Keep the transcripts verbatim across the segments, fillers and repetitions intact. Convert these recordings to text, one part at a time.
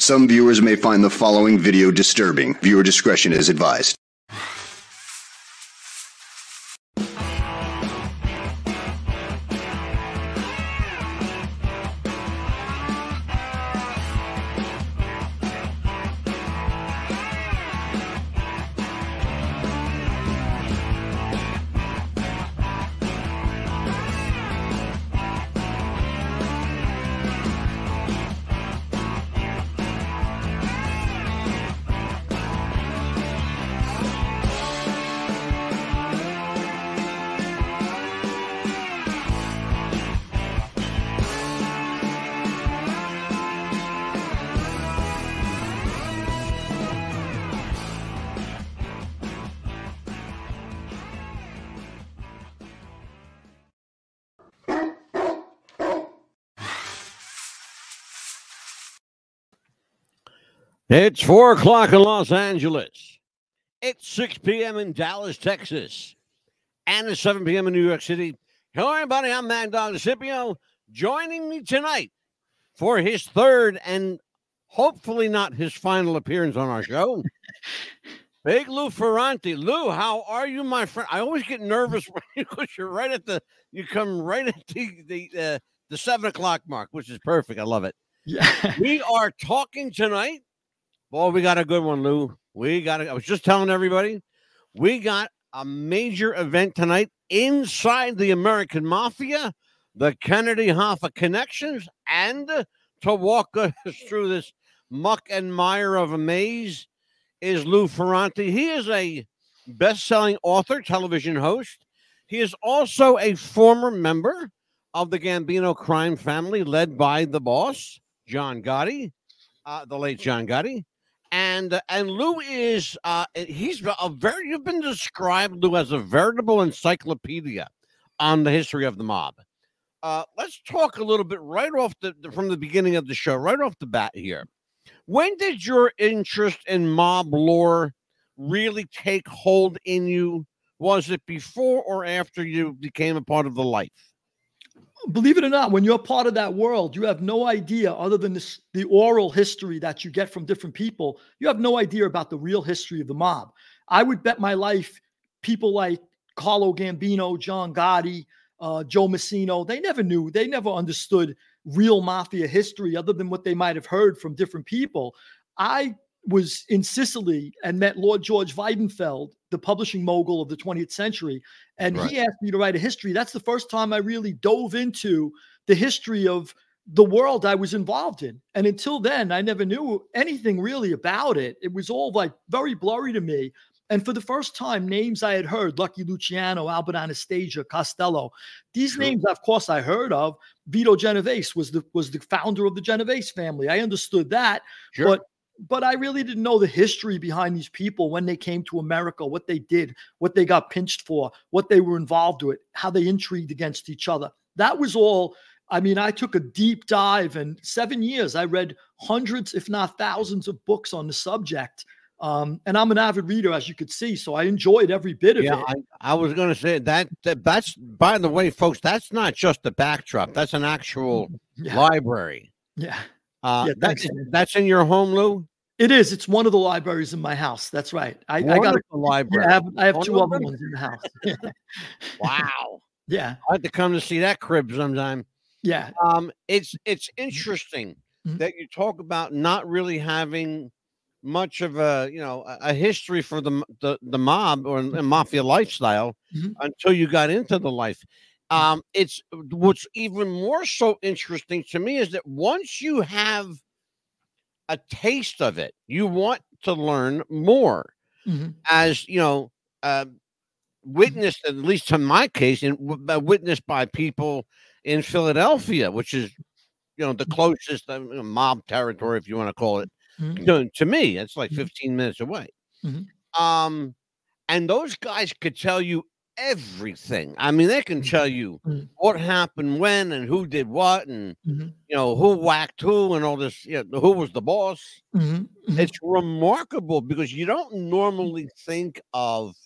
Some viewers may find the following video disturbing. Viewer discretion is advised. It's four o'clock in Los Angeles. It's six p.m. in Dallas, Texas. And it's seven p.m. in New York City. Hello, everybody. I'm Mad Dog DeCipio. Joining me tonight for his third and hopefully not his final appearance on our show, Big Lou Ferrante. Lou, how are you, my friend? I always get nervous because you're right at the, you come right at the, the, uh, the seven o'clock mark, which is perfect. I love it. Yeah. We are talking tonight. Boy, we got a good one, Lou. We got it. I was just telling everybody, we got a major event tonight inside the American Mafia, the Kennedy Hoffa connections, and to walk us through this muck and mire of a maze is Lou Ferrante. He is a best-selling author, television host. He is also a former member of the Gambino crime family led by the boss, John Gotti, uh, the late John Gotti. And uh, and Lou is uh, he's a very you've been described, Lou, as a veritable encyclopedia on the history of the mob. Uh, let's talk a little bit right off the from the beginning of the show, right off the bat here. When did your interest in mob lore really take hold in you? Was it before or after you became a part of the life? Believe it or not, when you're part of that world, you have no idea, other than this, the oral history that you get from different people, you have no idea about the real history of the mob. I would bet my life people like Carlo Gambino, John Gotti, uh, Joe Massino, they never knew, they never understood real mafia history other than what they might have heard from different people. I was in Sicily and met Lord George Weidenfeld, the publishing mogul of the twentieth century. And right. He asked me to write a history. That's the first time I really dove into the history of the world I was involved in. And until then, I never knew anything really about it. It was all like very blurry to me. And for the first time, names I had heard, Lucky Luciano, Albert Anastasia, Costello, these sure. names, of course, I heard of. Vito Genovese was the was the founder of the Genovese family. I understood that. Sure. But But I really didn't know the history behind these people when they came to America, what they did, what they got pinched for, what they were involved with, how they intrigued against each other. That was all. I mean, I took a deep dive, and seven years I read hundreds, if not thousands, of books on the subject. Um, and I'm an avid reader, as you could see, so I enjoyed every bit of yeah, it. I, I was going to say that, that that's, by the way, folks, that's not just the backdrop. That's an actual yeah. library. Yeah. Uh, yeah, that's, that's in your home, Lou? It is. It's one of the libraries in my house. That's right. I, I got a library. Yeah, I have, I have two other ones in the house. Wow. Yeah. I have to come to see that crib sometime. Yeah. Um, it's it's interesting mm-hmm. that you talk about not really having much of a, you know, a, a history for the, the, the mob or the mafia lifestyle mm-hmm. until you got into the life. Um, it's what's even more so interesting to me is that once you have a taste of it, you want to learn more. Mm-hmm. As you know, uh, witnessed, at least in my case, and uh, witnessed by people in Philadelphia, which is, you know, the closest uh, mob territory, if you want to call it, mm-hmm. to, to me. It's like fifteen minutes away. Mm-hmm. Um, and those guys could tell you everything. I mean, they can tell you mm-hmm. what happened when and who did what, and mm-hmm. you know, who whacked who and all this, you know, who was the boss. Mm-hmm. Mm-hmm. It's remarkable because you don't normally think of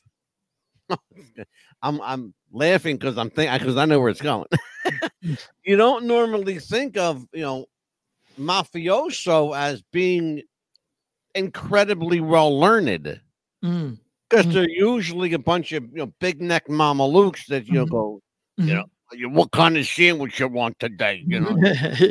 I'm I'm laughing because I'm thinking because I know where it's going. You don't normally think of, you know, mafioso as being incredibly well learned. Mm. Because Mm. they're usually a bunch of, you know, big neck mamalukes that you know Mhm. go, Mhm. you know, "You- what kind of sandwich you want today? You know,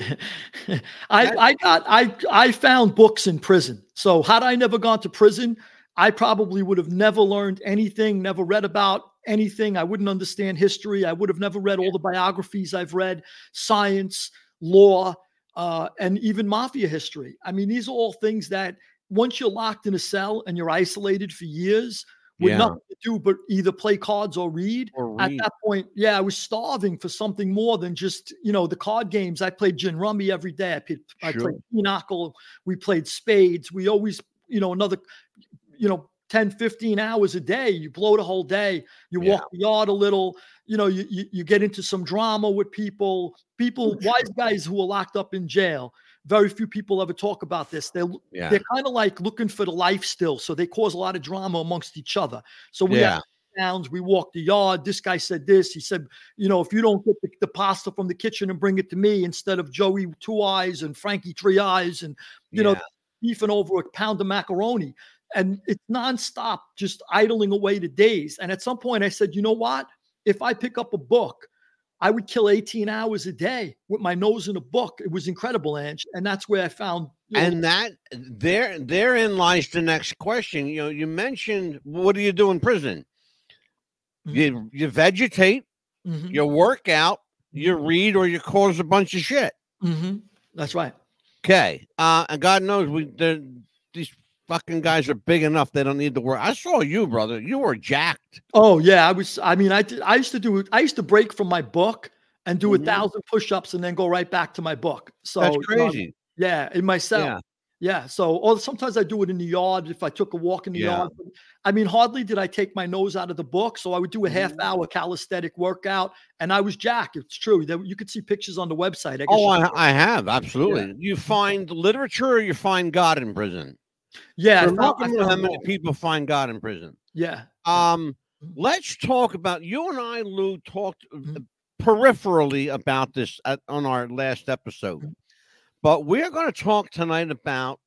I That- I got I I found books in prison. So had I never gone to prison, I probably would have never learned anything, never read about anything. I wouldn't understand history. I would have never read all the biographies I've read, science, law, uh, and even mafia history. I mean, these are all things that once you're locked in a cell and you're isolated for years with Yeah. nothing to do but either play cards or read, or at read. that point, yeah, I was starving for something more than just, you know, the card games. I played gin rummy every day. I played, I Sure. played pinochle. We played spades. We always, you know, another, you know, ten, fifteen hours a day. You blow the whole day. You Yeah. walk the yard a little, you know, you, you, you get into some drama with people, people, Oh, sure. wise guys who are locked up in jail. Very few people ever talk about this. They're, Yeah. they're kind of like looking for the life still. So they cause a lot of drama amongst each other. So we have Yeah. downs, we walk the yard. This guy said this. He said, you know, if you don't get the, the pasta from the kitchen and bring it to me instead of Joey Two Eyes and Frankie Three Eyes, and you know, Yeah. beefing over a pound of macaroni. And it's nonstop, just idling away the days. And at some point I said, you know what? If I pick up a book, I would kill eighteen hours a day with my nose in a book. It was incredible, Ange. And that's where I found, you know, And that there therein lies the next question. You know, you mentioned, what do you do in prison? Mhm. You you vegetate, mhm, you work out, you read, or you cause a bunch of shit. mhm. That's right. Okay. Uh, and God knows we they're- these fucking guys are big enough. They don't need to work. I saw you, brother. You were jacked. Oh yeah, I was. I mean, I did. I used to do. I used to break from my book and do Mhm. a thousand push-ups and then go right back to my book. So That's you know, crazy. yeah, in my cell. Yeah. Yeah. So, or sometimes I do it in the yard if I took a walk in the Yeah. yard. But, I mean, hardly did I take my nose out of the book. So I would do a half Mhm. hour calisthenic workout, and I was jacked. It's true. There, you could see pictures on the website. I guess Oh, you- I, I have. Absolutely. You find literature or you find God in prison? yeah, I So found, look I at how found many both. people find God in prison. Yeah. Um, Mhm. let's talk about, you and I, Lou, talked uh, Mhm. peripherally about this at, on our last episode, Mhm. but we're going to talk tonight about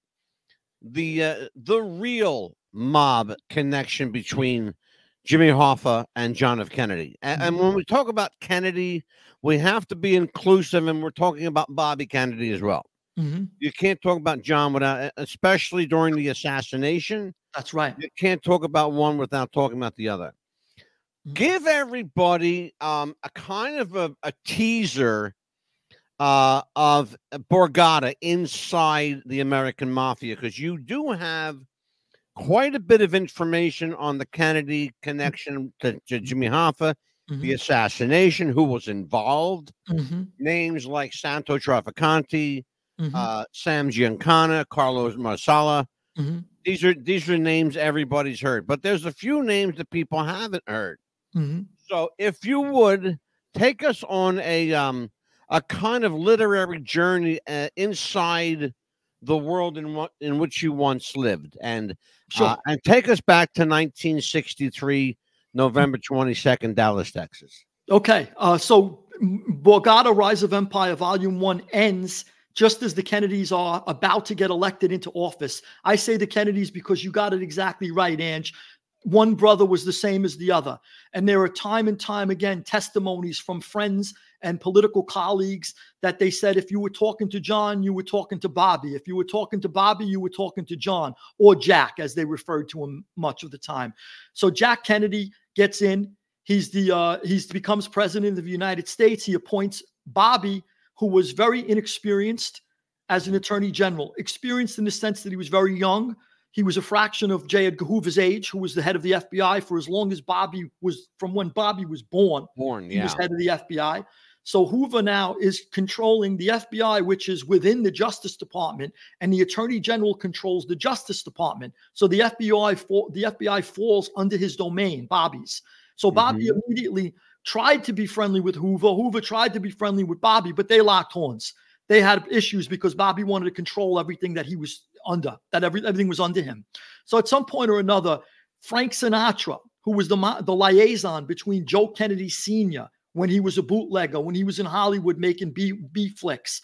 the uh, the real mob connection between Jimmy Hoffa and John F. Kennedy. And, and when we talk about Kennedy, we have to be inclusive, and we're talking about Bobby Kennedy as well. Mhm. You can't talk about John without, especially during the assassination. That's right. You can't talk about one without talking about the other. Mhm. Give everybody um, a kind of a, a teaser uh, of Borgata inside the American Mafia, because you do have quite a bit of information on the Kennedy connection to, to Jimmy Hoffa, the Mhm. assassination, who was involved, Mhm. names like Santo Trafficante, Mhm. uh, Sam Giancana, Carlos Marsala. Mhm. These are these are names everybody's heard, but there's a few names that people haven't heard. Mhm. So if you would take us on a um a kind of literary journey uh, inside the world in what in which you once lived, and Sure. uh, and take us back to nineteen sixty-three, November twenty-second, Dallas, Texas. Okay. Uh, so M- Borgata, Rise of Empire, Volume One ends just as the Kennedys are about to get elected into office. I say the Kennedys because you got it exactly right, Ange. One brother was the same as the other. And there are time and time again testimonies from friends and political colleagues that they said if you were talking to John, you were talking to Bobby. If you were talking to Bobby, you were talking to John, or Jack, as they referred to him much of the time. So Jack Kennedy gets in. He's the uh, he's becomes president of the United States. He appoints Bobby, who was very inexperienced, as an attorney general. Experienced in the sense that he was very young. He was a fraction of J. Edgar Hoover's age, who was the head of the F B I for as long as Bobby was, from when Bobby was born. Born, He yeah. was head of the F B I. So Hoover now is controlling the F B I, which is within the Justice Department, and the Attorney General controls the Justice Department. So the F B I, for, the F B I falls under his domain, Bobby's. So Bobby Mhm. immediately tried to be friendly with Hoover. Hoover tried to be friendly with Bobby, but they locked horns. They had issues because Bobby wanted to control everything that he was under, that every, everything was under him. So at some point or another, Frank Sinatra, who was the, the liaison between Joe Kennedy Senior when he was a bootlegger, when he was in Hollywood making B, B flicks,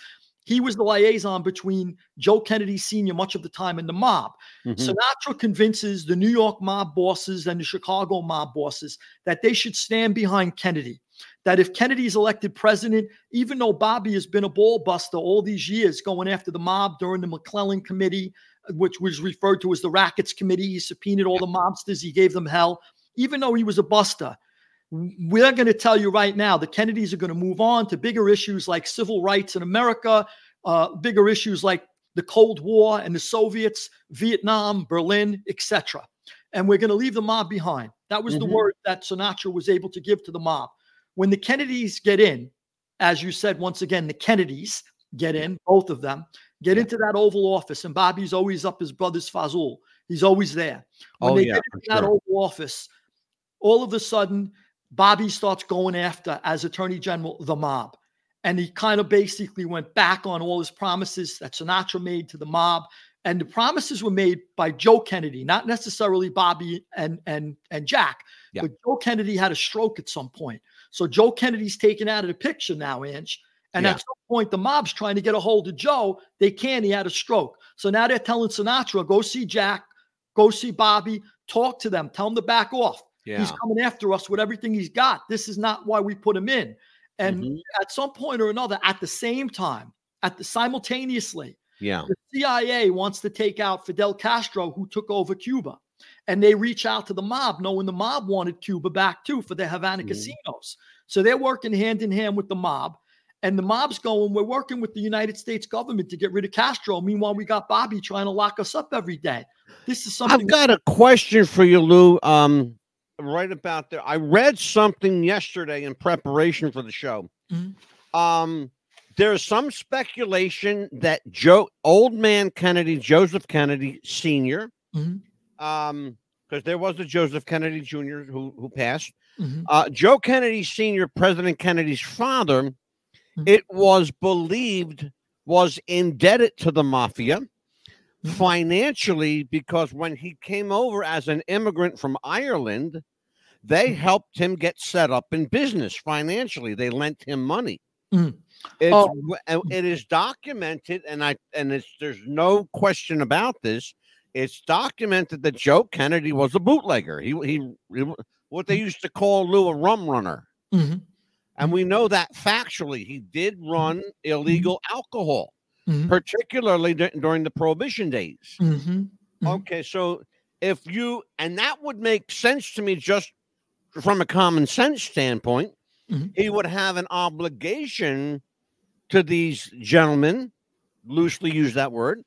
He was the liaison between Joe Kennedy Senior much of the time and the mob. Mhm. Sinatra convinces the New York mob bosses and the Chicago mob bosses that they should stand behind Kennedy. That if Kennedy is elected president, even though Bobby has been a ball buster all these years going after the mob during the McClellan Committee, which was referred to as the Rackets Committee, he subpoenaed all the mobsters, he gave them hell. Even though he was a buster, we're going to tell you right now, the Kennedys are going to move on to bigger issues like civil rights in America, uh, bigger issues like the Cold War and the Soviets, Vietnam, Berlin, et cetera. And we're going to leave the mob behind. That was Mhm. the word that Sinatra was able to give to the mob. When the Kennedys get in, as you said, once again, the Kennedys get in, both of them, get Yeah. into that Oval Office, and Bobby's always up his brother's fazul. He's always there. When Oh, they yeah, get for into that sure. Oval Office, all of a sudden, Bobby starts going after, as Attorney General, the mob. And he kind of basically went back on all his promises that Sinatra made to the mob. And the promises were made by Joe Kennedy, not necessarily Bobby and, and, and Jack. Yeah. But Joe Kennedy had a stroke at some point. So Joe Kennedy's taken out of the picture now, Ange. And Yeah. at some point, the mob's trying to get a hold of Joe. They can't. He had a stroke. So now they're telling Sinatra, go see Jack, go see Bobby, talk to them, tell them to back off. Yeah. He's coming after us with everything he's got. This is not why we put him in. And Mhm. at some point or another, at the same time, at the simultaneously, Yeah. the C I A wants to take out Fidel Castro, who took over Cuba. And they reach out to the mob, knowing the mob wanted Cuba back too for their Havana Mhm. casinos. So they're working hand in hand with the mob. And the mob's going, we're working with the United States government to get rid of Castro. Meanwhile, we got Bobby trying to lock us up every day. This is something. I've got a question for you, Lou. Um, right about there. I read something yesterday in preparation for the show. Mhm. Um, there's some speculation that Joe, old man Kennedy, Joseph Kennedy Senior, Mhm. um, because there was a Joseph Kennedy Junior who who passed. Mhm. Uh, Joe Kennedy Senior, President Kennedy's father, Mhm. it was believed was indebted to the mafia Mhm. financially because when he came over as an immigrant from Ireland, they Mhm. helped him get set up in business financially. They lent him money. Mhm. It's Oh. w- uh, it is documented, and I and it's there's no question about this. It's documented that Joe Kennedy was a bootlegger. He he, he what they used to call Lou a rum runner, Mhm. and we know that factually he did run illegal alcohol, Mhm. particularly d- during the Prohibition days. Mhm. Mhm. Okay, so if you and that would make sense to me just from a common sense standpoint, Mhm. he would have an obligation to these gentlemen, loosely use that word,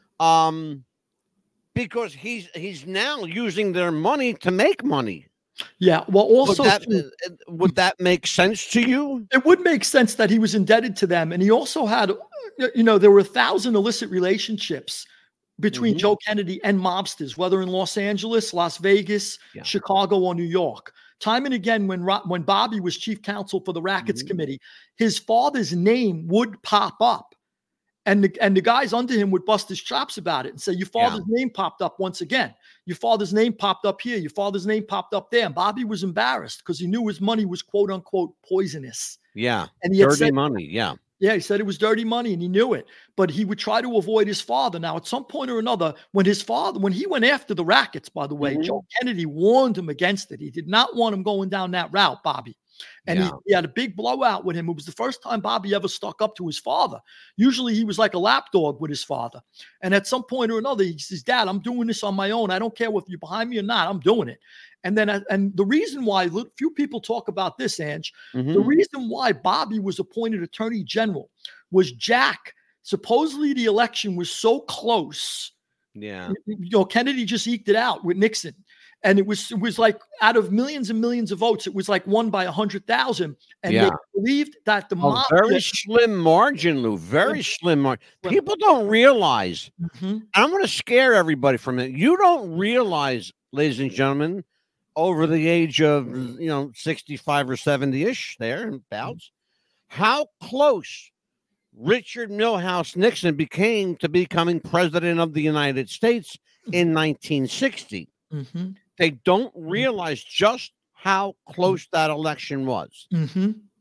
um, because he's he's now using their money to make money. Yeah. Well, Would also, that too, uh, uh, would that make sense to you? it would make sense that he was indebted to them. And he also had, you know, there were a thousand illicit relationships between Mhm. Joe Kennedy and mobsters, whether in Los Angeles, Las Vegas, Yeah. Chicago, or New York. Time and again, when Ro- when Bobby was chief counsel for the Rackets Mhm. Committee, his father's name would pop up. And the, and the guys under him would bust his chops about it and say, your father's name popped up once again. Your father's name popped up here. Your father's name popped up there. And Bobby was embarrassed because he knew his money was quote unquote poisonous. Yeah, And he had dirty said, money. Yeah, yeah, he said it was dirty money and he knew it, but he would try to avoid his father. Now, at some point or another, when his father, when he went after the Rackets, by the way, Mhm. Joe Kennedy warned him against it. He did not want him going down that route, Bobby. And yeah, he, he had a big blowout with him. It was the first time Bobby ever stuck up to his father. Usually he was like a lapdog with his father. And at some point or another, he says, Dad, I'm doing this on my own. I don't care if you're behind me or not. I'm doing it. And then, and the reason why few people talk about this, Ange, Mhm. the reason why Bobby was appointed Attorney General was Jack. Supposedly the election was so close. yeah, You know, Kennedy just eked it out with Nixon. And it was it was like out of millions and millions of votes, it was like won by a hundred thousand. And Yeah. they believed that the a mob. very slim margin, Lou. Very slim margin. Slim. People don't realize. Mhm. I'm going to scare everybody from it. You don't realize, ladies and gentlemen, over the age of you know sixty-five or seventy-ish, there bouts, how close Richard Milhouse Nixon became to becoming president of the United States in nineteen sixty. Mhm. They don't realize just how close that election was. Mhm.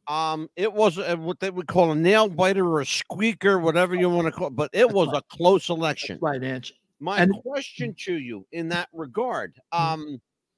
Um, it was a, what they would call a nail biter or a squeaker, whatever you want to call it, but it That's was right. a close election. Right, Ange. My And question to you in that regard, Mhm. um,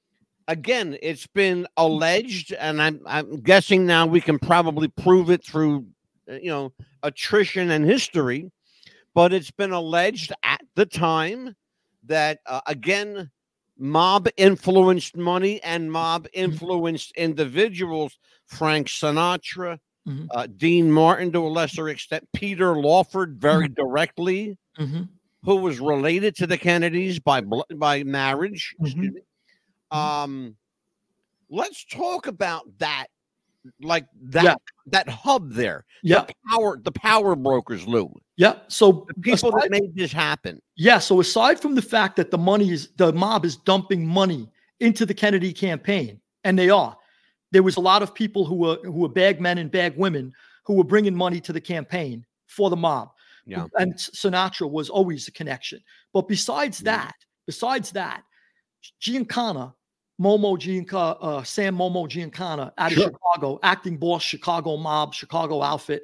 again, it's been alleged, and I'm I'm guessing now we can probably prove it through, uh, you know, attrition and history, but it's been alleged at the time that uh, again, mob influenced money and mob influenced individuals. Frank Sinatra, Mhm. uh, Dean Martin to a lesser extent, Peter Lawford very directly, Mhm. who was related to the Kennedys by blo- by marriage. Excuse Mhm. me. Um, let's talk about that, like that Yeah. that hub there, Yeah. the power, the power brokers, Lou, Yeah. So the people that aside, made this happen. yeah. So aside from the fact that the money is the mob is dumping money into the Kennedy campaign, and they are, there was a lot of people who were who were bag men and bag women who were bringing money to the campaign for the mob. Yeah. And Sinatra was always a connection. But besides Mhm. that, besides that, Giancana, Momo Giancana, uh, Sam Momo Giancana out of Sure. Chicago, acting boss, Chicago mob, Chicago outfit.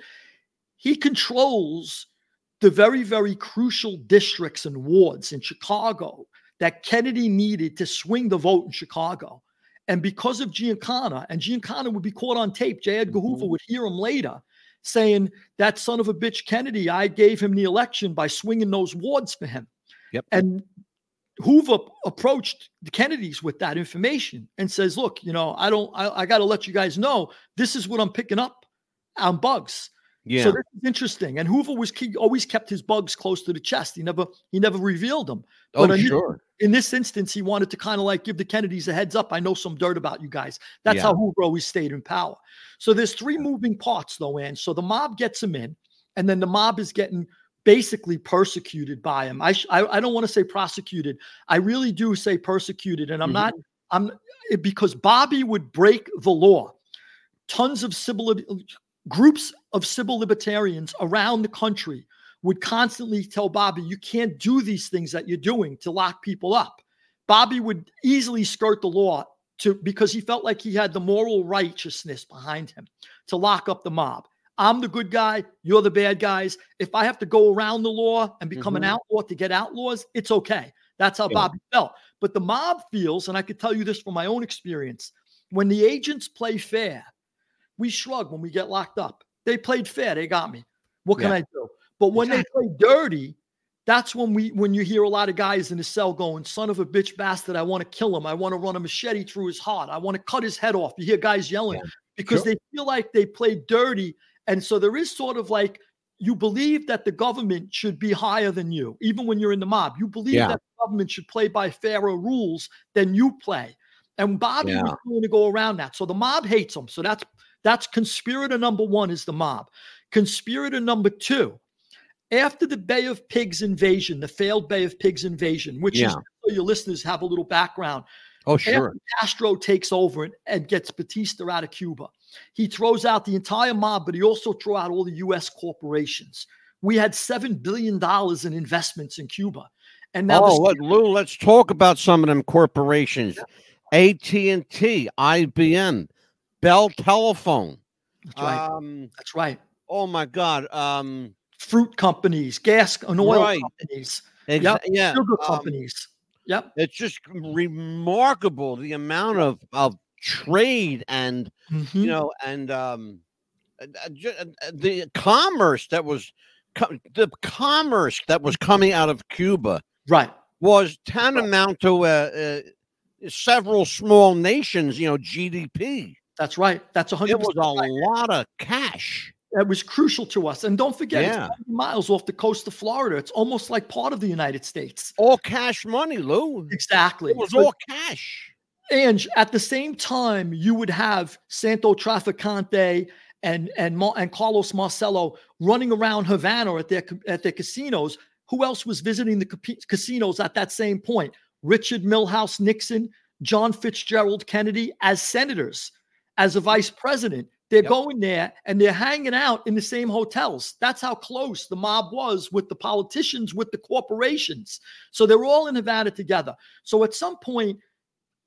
He controls the very, very crucial districts and wards in Chicago that Kennedy needed to swing the vote in Chicago. And because of Giancana, and Giancana would be caught on tape, J. Edgar Hoover Mhm. would hear him later saying, that son of a bitch Kennedy, I gave him the election by swinging those wards for him. Yep. And Hoover approached the Kennedys with that information and says, look, you know, I don't, I, I got to let you guys know, this is what I'm picking up on bugs. Yeah. So this is interesting. And Hoover was he always kept his bugs close to the chest. He never, he never revealed them. Oh, But in, sure. in this instance, he wanted to kind of like give the Kennedys a heads up. I know some dirt about you guys. That's Yeah. how Hoover always stayed in power. So there's three moving parts though, Ann. So the mob gets him in, and then the mob is getting basically persecuted by him. I, sh- I I don't want to say prosecuted. I really do say persecuted, and I'm Mhm. not. I'm it- because Bobby would break the law. Tons of civil groups of civil libertarians around the country would constantly tell Bobby, "You can't do these things that you're doing to lock people up." Bobby would easily skirt the law to because he felt like he had the moral righteousness behind him to lock up the mob. I'm the good guy. You're the bad guys. If I have to go around the law and become an Mhm. outlaw to get outlaws, it's okay. That's how Yeah. Bobby felt. But the mob feels, and I could tell you this from my own experience, when the agents play fair, we shrug when we get locked up. They played fair. They got me. What can Yeah. I do? But when they play dirty, that's when we when you hear a lot of guys in the cell going, son of a bitch bastard, I want to kill him. I want to run a machete through his heart. I want to cut his head off. You hear guys yelling Yeah. because Sure. they feel like they played dirty. And so there is sort of like you believe that the government should be higher than you, even when you're in the mob. You believe Yeah. that the government should play by fairer rules than you play. And Bobby Yeah. was going to go around that. So the mob hates him. So that's that's conspirator number one is the mob. Conspirator number two, after the Bay of Pigs invasion, the failed Bay of Pigs invasion, which Yeah. is so your listeners have a little background. Oh, sure. After Castro takes over and, and gets Batista out of Cuba, he throws out the entire mob, but he also threw out all the U S corporations. We had seven billion dollars in investments in Cuba. And now Oh, the, let, Lou, let's talk about some of them corporations. A T and T, I B M, Bell Telephone. that's right. Um, That's right. oh my God. Um, Fruit companies, gas and oil Right. companies, exa- Yep. yeah. sugar um, companies. Yep. it's just remarkable the amount of, of trade and, Mhm. you know, and um, uh, uh, ju- uh, uh, the commerce that was co- the commerce that was coming out of Cuba Right. was tantamount to uh, uh, several small nations, you know, G D P. That's right. That's one It hundred was percent a right. lot of cash. That was crucial to us. And don't forget, Yeah. it's ninety miles off the coast of Florida. It's almost like part of the United States. All cash money, Lou. Exactly. It was But- all cash. And at the same time, you would have Santo Traficante and and Mar- and Carlos Marcello running around Havana at their at their casinos. Who else was visiting the ca- casinos at that same point? Richard Milhouse Nixon, John Fitzgerald Kennedy as senators, as a vice president. They're Yep. going there and they're hanging out in the same hotels. That's how close the mob was with the politicians, with the corporations. So they're all in Havana together. So at some point,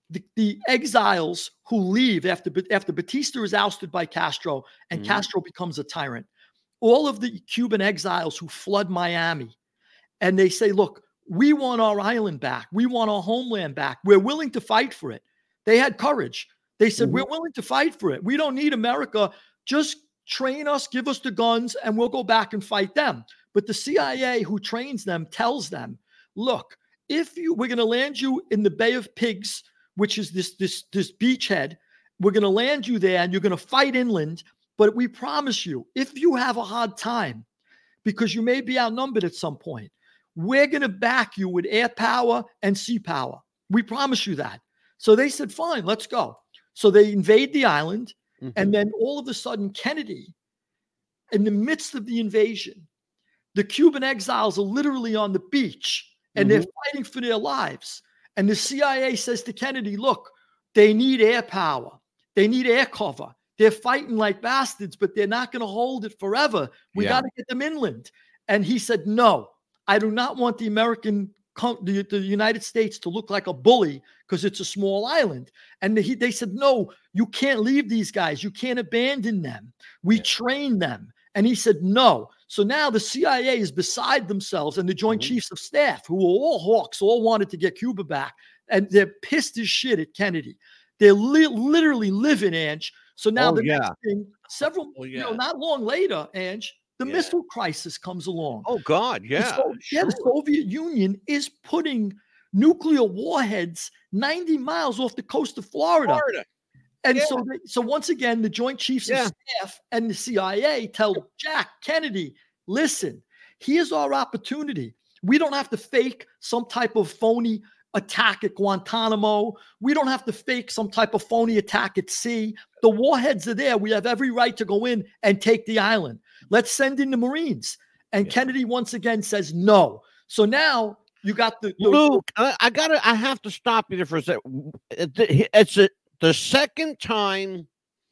the, the exiles who leave after, after Batista is ousted by Castro and Mhm. Castro becomes a tyrant, all of the Cuban exiles who flood Miami and they say, look, we want our island back. We want our homeland back. We're willing to fight for it. They had courage. They said, Mhm. we're willing to fight for it. We don't need America. Just train us, give us the guns, and we'll go back and fight them. But the C I A who trains them tells them, look, if you, we're going to land you in the Bay of Pigs, which is this, this, this beachhead. We're going to land you there and you're going to fight inland. But we promise you, if you have a hard time, because you may be outnumbered at some point, we're going to back you with air power and sea power. We promise you that. So they said, fine, let's go. So they invade the island. Mhm. And then all of a sudden, Kennedy, in the midst of the invasion, the Cuban exiles are literally on the beach and they're fighting for their lives. And the C I A says to Kennedy, look, they need air power. They need air cover. They're fighting like bastards, but they're not going to hold it forever. We Yeah. got to get them inland. And he said, no, I do not want the American, the, the United States to look like a bully because it's a small island. And he, they said, no, you can't leave these guys. You can't abandon them. We Yeah. train them. And he said, no. So now the C I A is beside themselves and the Joint Mhm. Chiefs of Staff, who were all hawks, all wanted to get Cuba back. And they're pissed as shit at Kennedy. They're li- literally living, Ange. So now Oh, the yeah. next thing, several, Oh, you know, yeah. not long later, Ange, the Yeah. missile crisis comes along. Oh God, The yeah. So- yeah, the sure. Soviet Union is putting nuclear warheads ninety miles off the coast of Florida. Florida. And Yeah. so, they, so once again, the Joint Chiefs Yeah. of Staff and the C I A tell Jack Kennedy, listen, here's our opportunity. We don't have to fake some type of phony attack at Guantanamo. We don't have to fake some type of phony attack at sea. The warheads are there. We have every right to go in and take the island. Let's send in the Marines. And Yeah. Kennedy once again says no. So now you got the, the Luke, I, I gotta, I have to stop you there for a second. It- It's a, the second time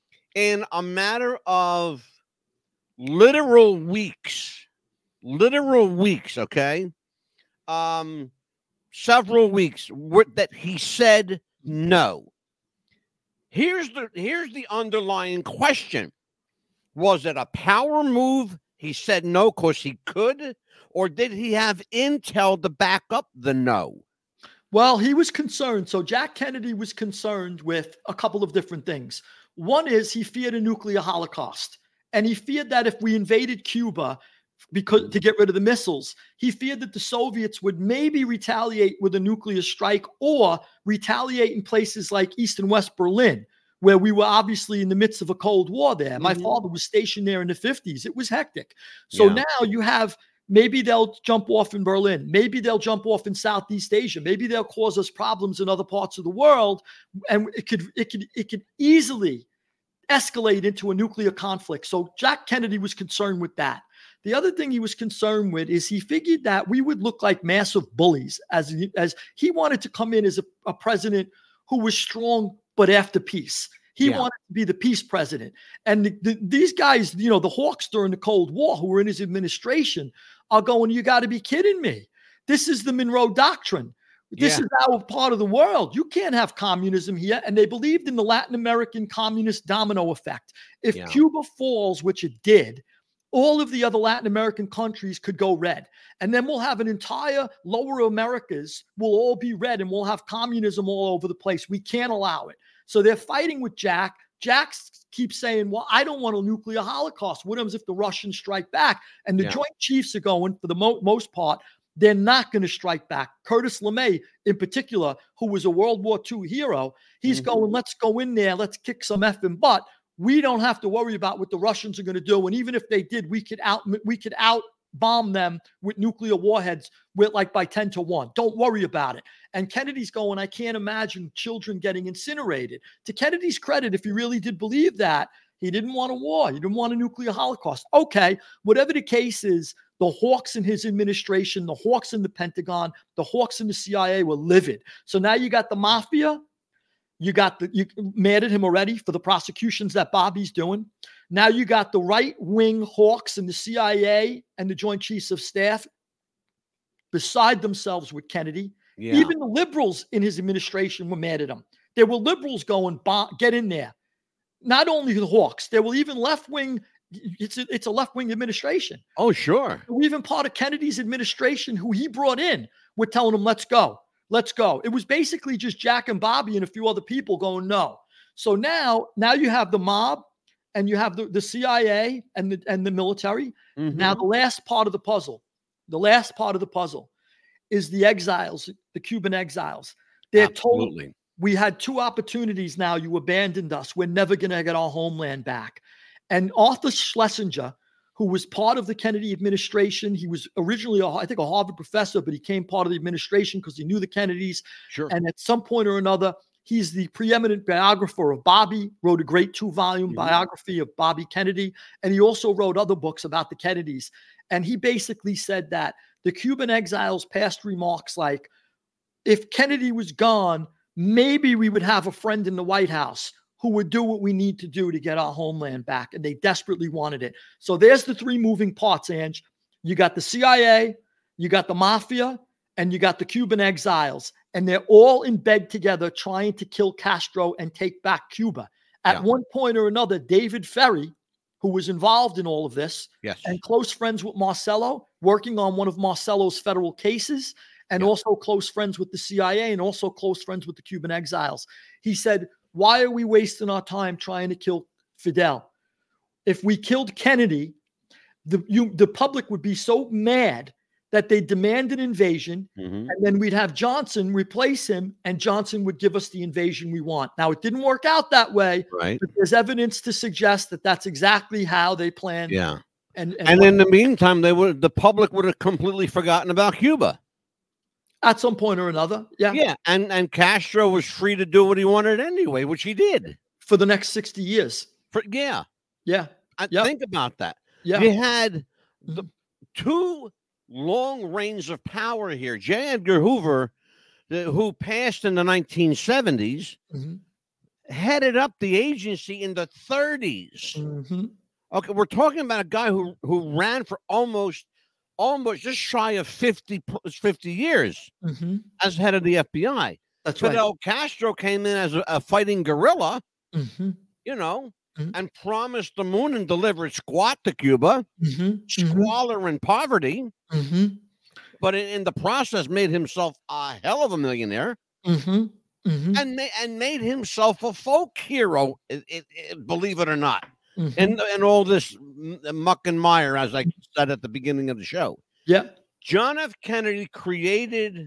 in a matter of literal weeks, literal weeks, okay, um, several weeks where, that he said no. Here's the here's the underlying question: was it a power move? He said no because he could, or did he have intel to back up the no? Well, he was concerned. So Jack Kennedy was concerned with a couple of different things. One is he feared a nuclear holocaust. And he feared that if we invaded Cuba because to get rid of the missiles, he feared that the Soviets would maybe retaliate with a nuclear strike or retaliate in places like East and West Berlin, where we were obviously in the midst of a Cold War there. My Mhm. father was stationed there in the fifties. It was hectic. So Yeah. now you have maybe they'll jump off in Berlin. Maybe they'll jump off in Southeast Asia. Maybe they'll cause us problems in other parts of the world. And it could, it could, it could easily escalate into a nuclear conflict. So Jack Kennedy was concerned with that. The other thing he was concerned with is he figured that we would look like massive bullies as, as he wanted to come in as a, a president who was strong, but after peace. He Yeah. wanted to be the peace president. And the, the, these guys, you know, the hawks during the Cold War who were in his administration are going, you got to be kidding me. This is the Monroe Doctrine. This Yeah. is our part of the world. You can't have communism here. And they believed in the Latin American communist domino effect. If Yeah. Cuba falls, which it did, all of the other Latin American countries could go red. And then we'll have an entire lower Americas will all be red and we'll have communism all over the place. We can't allow it. So they're fighting with Jack. Jack keeps saying, well, I don't want a nuclear holocaust. What happens if the Russians strike back? And the Yeah. Joint Chiefs are going, for the mo- most part, they're not going to strike back. Curtis LeMay, in particular, who was a World War Two hero, he's Mhm. going, let's go in there. Let's kick some effing butt. We don't have to worry about what the Russians are going to do. And even if they did, we could out we could out bomb them with nuclear warheads with like by ten to one. Don't worry about it. And Kennedy's going, I can't imagine children getting incinerated. To Kennedy's credit, if he really did believe that, he didn't want a war. He didn't want a nuclear holocaust. Okay, whatever the case is, the hawks in his administration, the hawks in the Pentagon, the hawks in the C I A were livid. So now you got the mafia. You got the, you mad at him already for the prosecutions that Bobby's doing. Now you got the right-wing hawks in the C I A and the Joint Chiefs of Staff beside themselves with Kennedy. Yeah. Even the liberals in his administration were mad at him. There were liberals going, get in there. Not only the Hawks, there were even left-wing. It's a, it's a left-wing administration. Oh, sure. Even part of Kennedy's administration, who he brought in, were telling him, let's go. Let's go. It was basically just Jack and Bobby and a few other people going, no. So now, now you have the mob and you have the, the C I A and the, and the military. Mm-hmm. Now, the last part of the puzzle, the last part of the puzzle is the exiles, the Cuban exiles. They're Absolutely. told, we had two opportunities now. You abandoned us. We're never going to get our homeland back. And Arthur Schlesinger, who was part of the Kennedy administration, he was originally, a, I think, a Harvard professor, but he came part of the administration because he knew the Kennedys. Sure. And at some point or another, he's the preeminent biographer of Bobby, wrote a great two-volume mm-hmm. biography of Bobby Kennedy. And he also wrote other books about the Kennedys. And he basically said that the Cuban exiles passed remarks like, if Kennedy was gone, maybe we would have a friend in the White House who would do what we need to do to get our homeland back. And they desperately wanted it. So there's the three moving parts, Ange. You got the C I A, you got the mafia, and you got the Cuban exiles. And they're all in bed together trying to kill Castro and take back Cuba. At yeah. one point or another, David Ferry, who was involved in all of this, yes. and close friends with Marcello, working on one of Marcello's federal cases, and yeah. also close friends with the C I A and also close friends with the Cuban exiles. He said, why are we wasting our time trying to kill Fidel? If we killed Kennedy, the, you, the public would be so mad that they demand an invasion, mm-hmm. and then we'd have Johnson replace him, and Johnson would give us the invasion we want. Now, it didn't work out that way, right? But there's evidence to suggest that that's exactly how they planned. Yeah. And, and, and in the meantime, they would the public would have completely forgotten about Cuba. At some point or another, yeah. Yeah, and, and Castro was free to do what he wanted anyway, which he did. For the next sixty years. For, yeah. Yeah. I, yep. Think about that. Yeah. You had the two long reigns of power here. J. Edgar Hoover, the, who passed in the nineteen seventies, mm-hmm. headed up the agency in the thirties. Mm-hmm. Okay, we're talking about a guy who, who ran for almost almost just shy of fifty, fifty years mm-hmm. as head of the F B I. That's Fidel right. Castro came in as a, a fighting guerrilla, mm-hmm. you know, mm-hmm. and promised the moon and delivered squat to Cuba, mm-hmm. squalor mm-hmm. and poverty, mm-hmm. but in, in the process made himself a hell of a millionaire, mm-hmm. Mm-hmm. and ma- and made himself a folk hero, it, it, it, believe it or not. Mm-hmm. And, and all this muck and mire, as I said at the beginning of the show. Yeah. John F. Kennedy created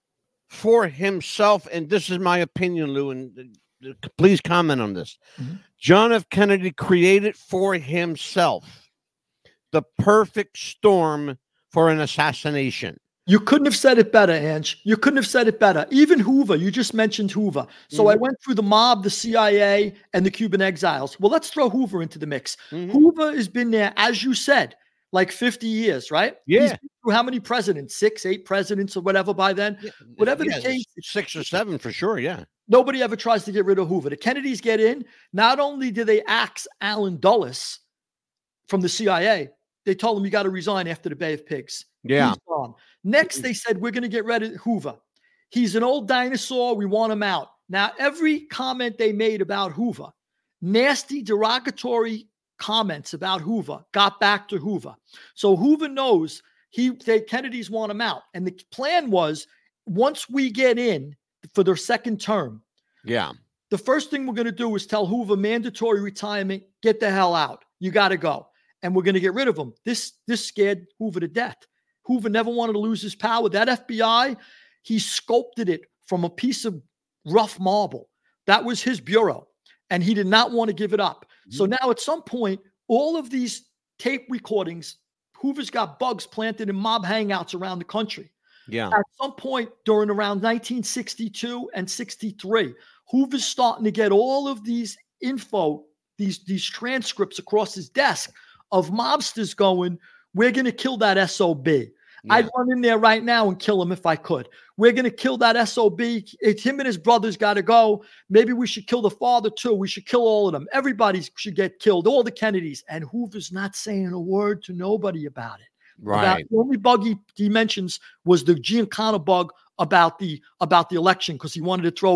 for himself, and this is my opinion, Lou, and uh, please comment on this. Mm-hmm. John F. Kennedy created for himself the perfect storm for an assassination. You couldn't have said it better, Ange. You couldn't have said it better. Even Hoover, you just mentioned Hoover. So mm-hmm. I went through the mob, the C I A, and the Cuban exiles. Well, let's throw Hoover into the mix. Mm-hmm. Hoover has been there, as you said, like fifty years, right? Yeah. He's been through how many presidents? Six, eight presidents or whatever by then? Yeah. Whatever yeah, the case. Six or seven for sure, yeah. Nobody ever tries to get rid of Hoover. The Kennedys get in. Not only did they axe Allen Dulles from the C I A, they told him you got to resign after the Bay of Pigs. Yeah. He's gone. Next, they said, we're going to get rid of Hoover. He's an old dinosaur. We want him out. Now, every comment they made about Hoover, nasty, derogatory comments about Hoover, got back to Hoover. So Hoover knows he they Kennedys want him out. And the plan was, once we get in for their second term, yeah, the first thing we're going to do is tell Hoover mandatory retirement, get the hell out. You got to go. And we're going to get rid of him. This, this scared Hoover to death. Hoover never wanted to lose his power. That F B I, he sculpted it from a piece of rough marble. That was his bureau, and he did not want to give it up. Mm-hmm. So now at some point, all of these tape recordings, Hoover's got bugs planted in mob hangouts around the country. Yeah. At some point during around nineteen sixty-two and sixty-three, Hoover's starting to get all of these info, these, these transcripts across his desk of mobsters going, we're going to kill that S O B. Yeah. I'd run in there right now and kill him if I could. We're going to kill that S O B. It's him and his brothers got to go. Maybe we should kill the father too. We should kill all of them. Everybody should get killed, all the Kennedys. And Hoover's not saying a word to nobody about it. Right. About, the only bug he, he mentions was the Giancana bug about the, about the election, because he wanted to throw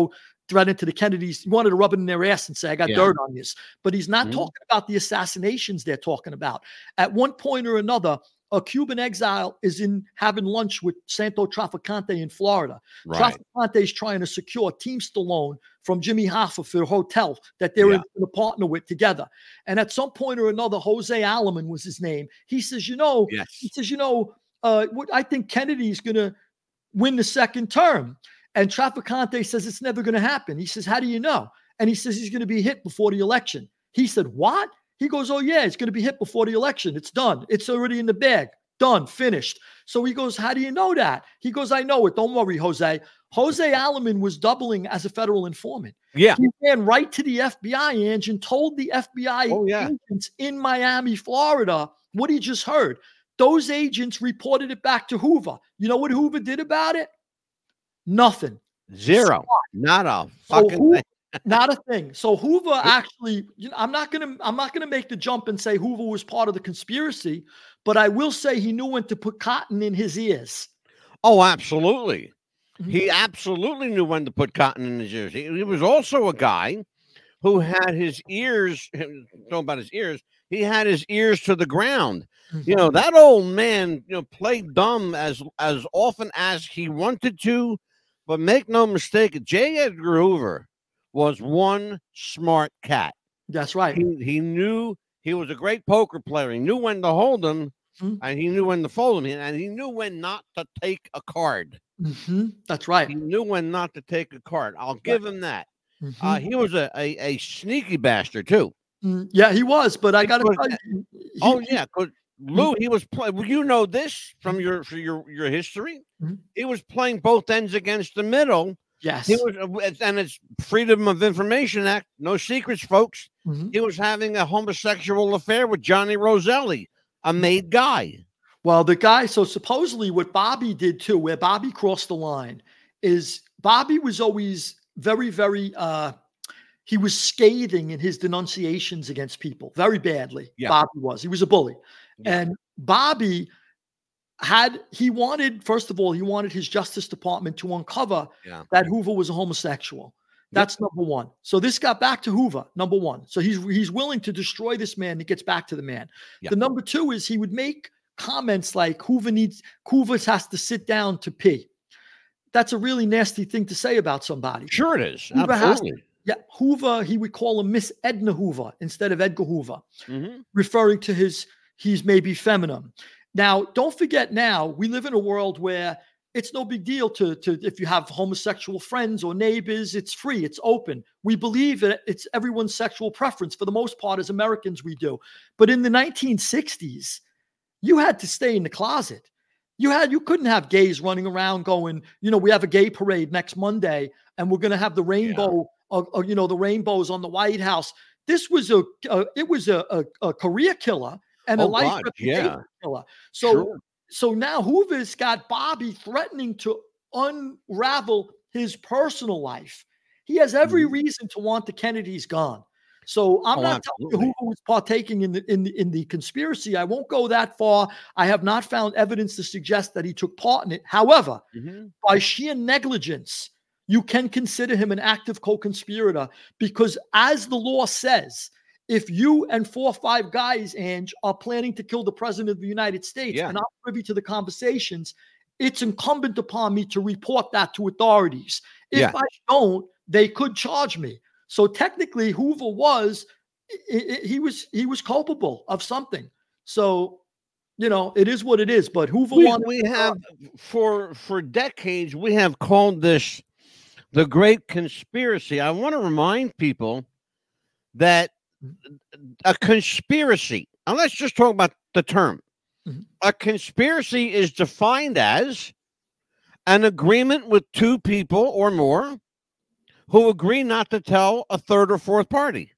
threatened to the Kennedys. He wanted to rub it in their ass and say, I got Yeah. dirt on this. But he's not Mhm. talking about the assassinations they're talking about. At one point or another, a Cuban exile is in having lunch with Santo Traficante in Florida. Right. Traficante is trying to secure a Teamster loan from Jimmy Hoffa for a hotel that they were Yeah. going to partner with together. And at some point or another, Jose Alaman was his name. He says, you know, Yes. he says, you know, uh, what I think Kennedy's going to win the second term. And Traficante says it's never going to happen. He says, how do you know? And he says he's going to be hit before the election. He said, what? He goes, oh, yeah, it's going to be hit before the election. It's done. It's already in the bag. Done. Finished. So he goes, how do you know that? He goes, I know it. Don't worry, Jose. Jose Alaman was doubling as a federal informant. Yeah. He ran right to the F B I, Ange, and told the F B I Oh, yeah. agents in Miami, Florida, what he just heard. Those agents reported it back to Hoover. You know what Hoover did about it? Nothing. Zero. Not a So fucking Hoover, thing. not a thing. So Hoover actually, you know, I'm not gonna, I'm not gonna make the jump and say Hoover was part of the conspiracy, but I will say he knew when to put cotton in his ears. Oh, absolutely. Mhm. He absolutely knew when to put cotton in his ears. He, he was also a guy who had his ears, talking about his ears, he had his ears to the ground. You know, that old man, you know, played dumb as as often as he wanted to, but make no mistake, J. Edgar Hoover was one smart cat. That's right. He, he knew he was a great poker player. He knew when to hold them, Mhm. and he knew when to fold them, and he knew when not to take a card. Mhm. That's right. He knew when not to take a card. I'll give him that. Mhm. Uh, he was a, a, a sneaky bastard, too. Mm, yeah, he was, but I got to Because- tell you, he- Oh, yeah, because Lou, he was playing. You know this from your from your your history. Mhm. He was playing both ends against the middle. yes. He was, uh, and it's Freedom of Information Act. No secrets, folks. Mhm. He was having a homosexual affair with Johnny Roselli, a made guy. Well, the guy, so supposedly what Bobby did too, where Bobby crossed the line, is Bobby was always very, very, uh, he was scathing in his denunciations against people very badly. Yeah. Bobby was. He was a bully. Yeah. And Bobby had, he wanted, first of all, he wanted his Justice Department to uncover Yeah. that Hoover was a homosexual. That's number one. So this got back to Hoover, number one. So he's he's willing to destroy this man that gets back to the man. Yeah. The number two is he would make comments like Hoover needs, Hoover has to sit down to pee. That's a really nasty thing to say about somebody. Sure, it is. Hoover has- Absolutely. Yeah, Hoover, he would call him Miss Edna Hoover instead of Edgar Hoover, Mhm. referring to his, he's maybe feminine. Now, don't forget now, we live in a world where it's no big deal to, to if you have homosexual friends or neighbors, it's free, it's open. We believe that it's everyone's sexual preference for the most part, as Americans, we do. But in the nineteen sixties, you had to stay in the closet. You had, you couldn't have gays running around going, you know, we have a gay parade next Monday and we're going to have the rainbow, uh, uh, you know, the rainbows on the White House. This was a, uh, it was a, a, a career killer and a Oh, life God, reputation yeah. killer. So, Sure. so now Hoover's got Bobby threatening to unravel his personal life. He has every Mhm. reason to want the Kennedys gone. So I'm Oh, not telling you absolutely. Hoover was partaking in the in the in the conspiracy. I won't go that far. I have not found evidence to suggest that he took part in it. However, Mhm. by sheer negligence, you can consider him an active co-conspirator because, as the law says, if you and four or five guys, Ange, are planning to kill the president of the United States, Yeah. and I'm privy to the conversations, it's incumbent upon me to report that to authorities. If Yeah. I don't, they could charge me. So technically, Hoover was i- i- he was he was culpable of something. So, you know, it is what it is. But Hoover We, wanted we to- have for for decades we have called this the Great Conspiracy. I want to remind people that a conspiracy, and let's just talk about the term. Mhm. A conspiracy is defined as an agreement with two people or more who agree not to tell a third or fourth party.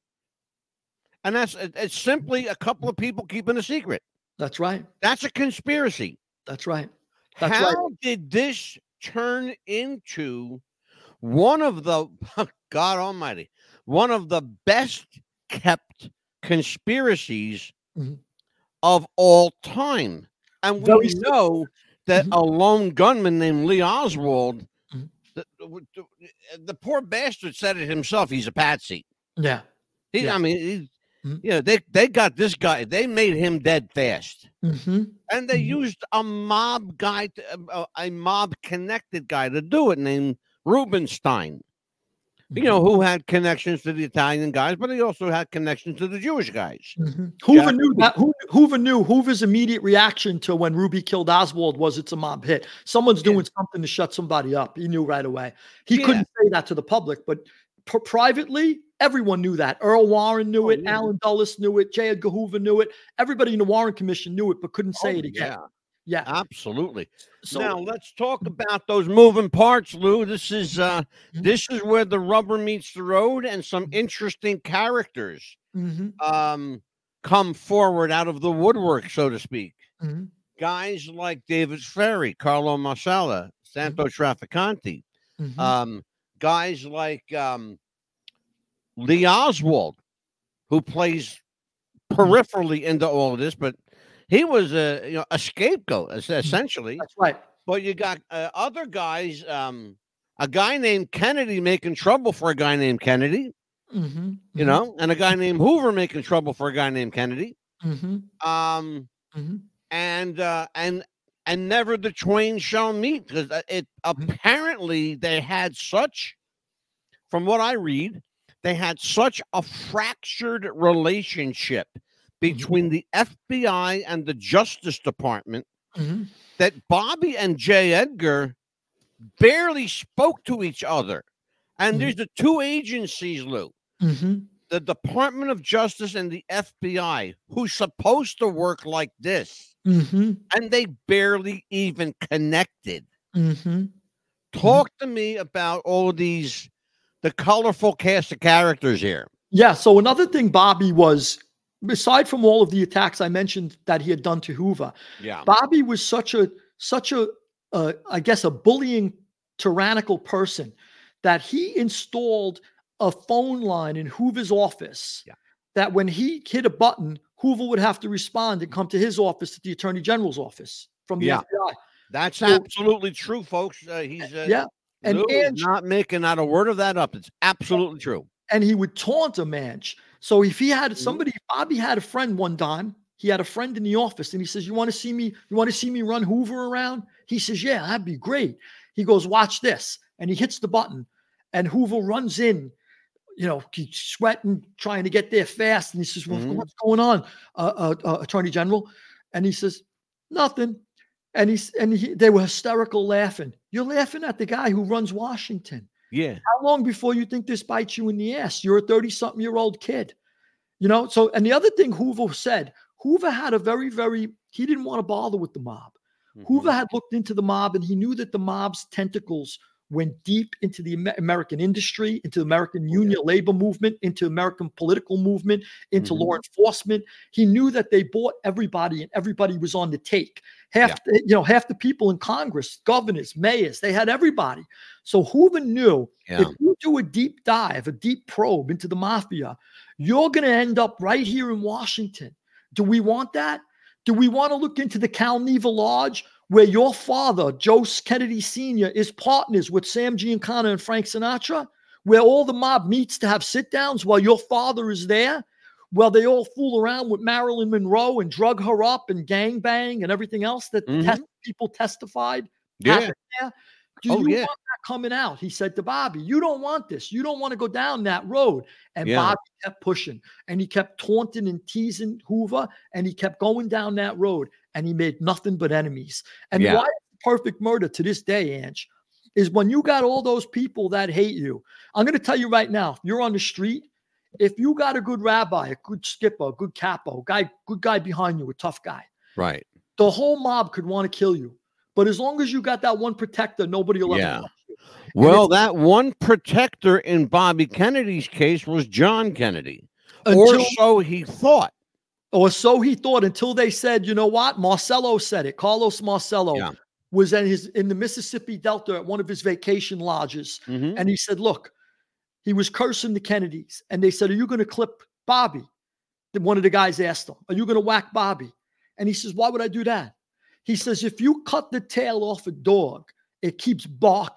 And that's it's simply a couple of people keeping a secret. That's right. That's a conspiracy. That's right. That's How right. did this turn into one of the God Almighty, one of the best kept conspiracies Mhm. of all time? And we Very simple. know that Mhm. a lone gunman named Lee Oswald, Mhm. th- the poor bastard said it himself. He's a patsy. Yeah. He, Yeah. I mean, he, Mhm. you know, they, they got this guy. They made him dead fast. Mm-hmm. And they Mhm. used a mob guy, to, a, a mob-connected guy to do it named Rubenstein. You know, who had connections to the Italian guys, but he also had connections to the Jewish guys. Mm-hmm. Hoover Yeah. knew that. Hoover, Hoover knew. Hoover's immediate reaction to when Ruby killed Oswald was, "It's a mob hit. Someone's Yeah. doing something to shut somebody up." He knew right away. He Yeah. couldn't say that to the public, but pr- privately, everyone knew that. Earl Warren knew Oh, it. yeah. Alan Dulles knew it. J. Edgar Hoover knew it. Everybody in the Warren Commission knew it, but couldn't say Oh, it again. yeah. Yeah. Absolutely. So now let's talk about those moving parts, Lou. This is uh Mhm. this is where the rubber meets the road, and some interesting characters Mhm, um come forward out of the woodwork, so to speak. mhm, Guys like David Ferry, Carlo Marsala, Santo Trafficante, mhm, um, guys like um Lee Oswald, who plays peripherally into all of this, but he was a you know a scapegoat es- essentially. that's right. But you got uh, other guys, um, a guy named Kennedy making trouble for a guy named Kennedy, Mhm, you mhm, know, and a guy named Hoover making trouble for a guy named Kennedy. mhm, Um, mhm, and uh, and and never the twain shall meet, because it Mhm. apparently they had such, from what I read, they had such a fractured relationship between the F B I and the Justice Department mhm, that Bobby and J. Edgar barely spoke to each other. And Mhm. there's the two agencies, Lou, mhm, the Department of Justice and the F B I, who's supposed to work like this. mhm, And they barely even connected. mhm. Talk to me about all of these, the colorful cast of characters here. Yeah. So another thing, Bobby was, aside from all of the attacks I mentioned that he had done to Hoover, Yeah. Bobby was such a such a uh, I guess a bullying, tyrannical person that he installed a phone line in Hoover's office. Yeah. That when he hit a button, Hoover would have to respond and come to his office, at the Attorney General's office from the Yeah. F B I. That's So- absolutely true, folks. Uh, he's uh, Yeah. And Lou is Ange, not making not a word of that up. It's absolutely true. and he would taunt a Manch. So if he had Mhm. somebody, Bobby had a friend one time. He had a friend in the office, and he says, "You want to see me? You want to see me run Hoover around?" He says, "Yeah, that'd be great." He goes, "Watch this," and he hits the button, and Hoover runs in. You know, he's sweating, trying to get there fast, and he says, well, Mhm. "What's going on, uh, uh, uh, Attorney General?" And he says, "Nothing." And he's and he, they were hysterical laughing. You're laughing at the guy who runs Washington. Yeah. How long before you think this bites you in the ass? You're a thirty-something-year-old kid. You know, so, and the other thing Hoover said, Hoover had a very, very, he didn't want to bother with the mob. Mhm. Hoover had looked into the mob, and he knew that the mob's tentacles went deep into the Amer- American industry, into the American union labor movement, into American political movement, into Mhm. law enforcement. He knew that they bought everybody, and everybody was on the take. Half, Yeah. the, you know, half the people in Congress, governors, mayors, they had everybody. So Hoover knew Yeah. if you do a deep dive, a deep probe into the mafia, you're going to end up right here in Washington. Do we want that? Do we want to look into the Cal Neva Lodge, where your father, Joe Kennedy Senior, is partners with Sam Giancana and Frank Sinatra, where all the mob meets to have sit downs while your father is there? Well, they all fool around with Marilyn Monroe and drug her up and gangbang and everything else that Mhm. test- people testified Yeah. happened there. Do Oh, you yeah. want that coming out? He said to Bobby, "You don't want this. You don't want to go down that road." And Yeah. Bobby kept pushing, and he kept taunting and teasing Hoover, and he kept going down that road, and he made nothing but enemies. And Yeah. why it's perfect murder to this day, Ange, is when you got all those people that hate you. I'm going to tell you right now, if you're on the street, if you got a good rabbi, a good skipper, a good capo, guy, good guy behind you, a tough guy, Right. the whole mob could want to kill you. But as long as you got that one protector, nobody will Yeah. ever touch you. Well, that one protector in Bobby Kennedy's case was John Kennedy, or Until, so he thought. or so he thought, until they said, you know what? Marcello said it. Carlos Marcello Yeah. was in his in the Mississippi Delta at one of his vacation lodges. Mhm. And he said, look, he was cursing the Kennedys. And they said, "Are you going to clip Bobby?" Then one of the guys asked him, "Are you going to whack Bobby?" And he says, "Why would I do that?" He says, "If you cut the tail off a dog, it keeps barking.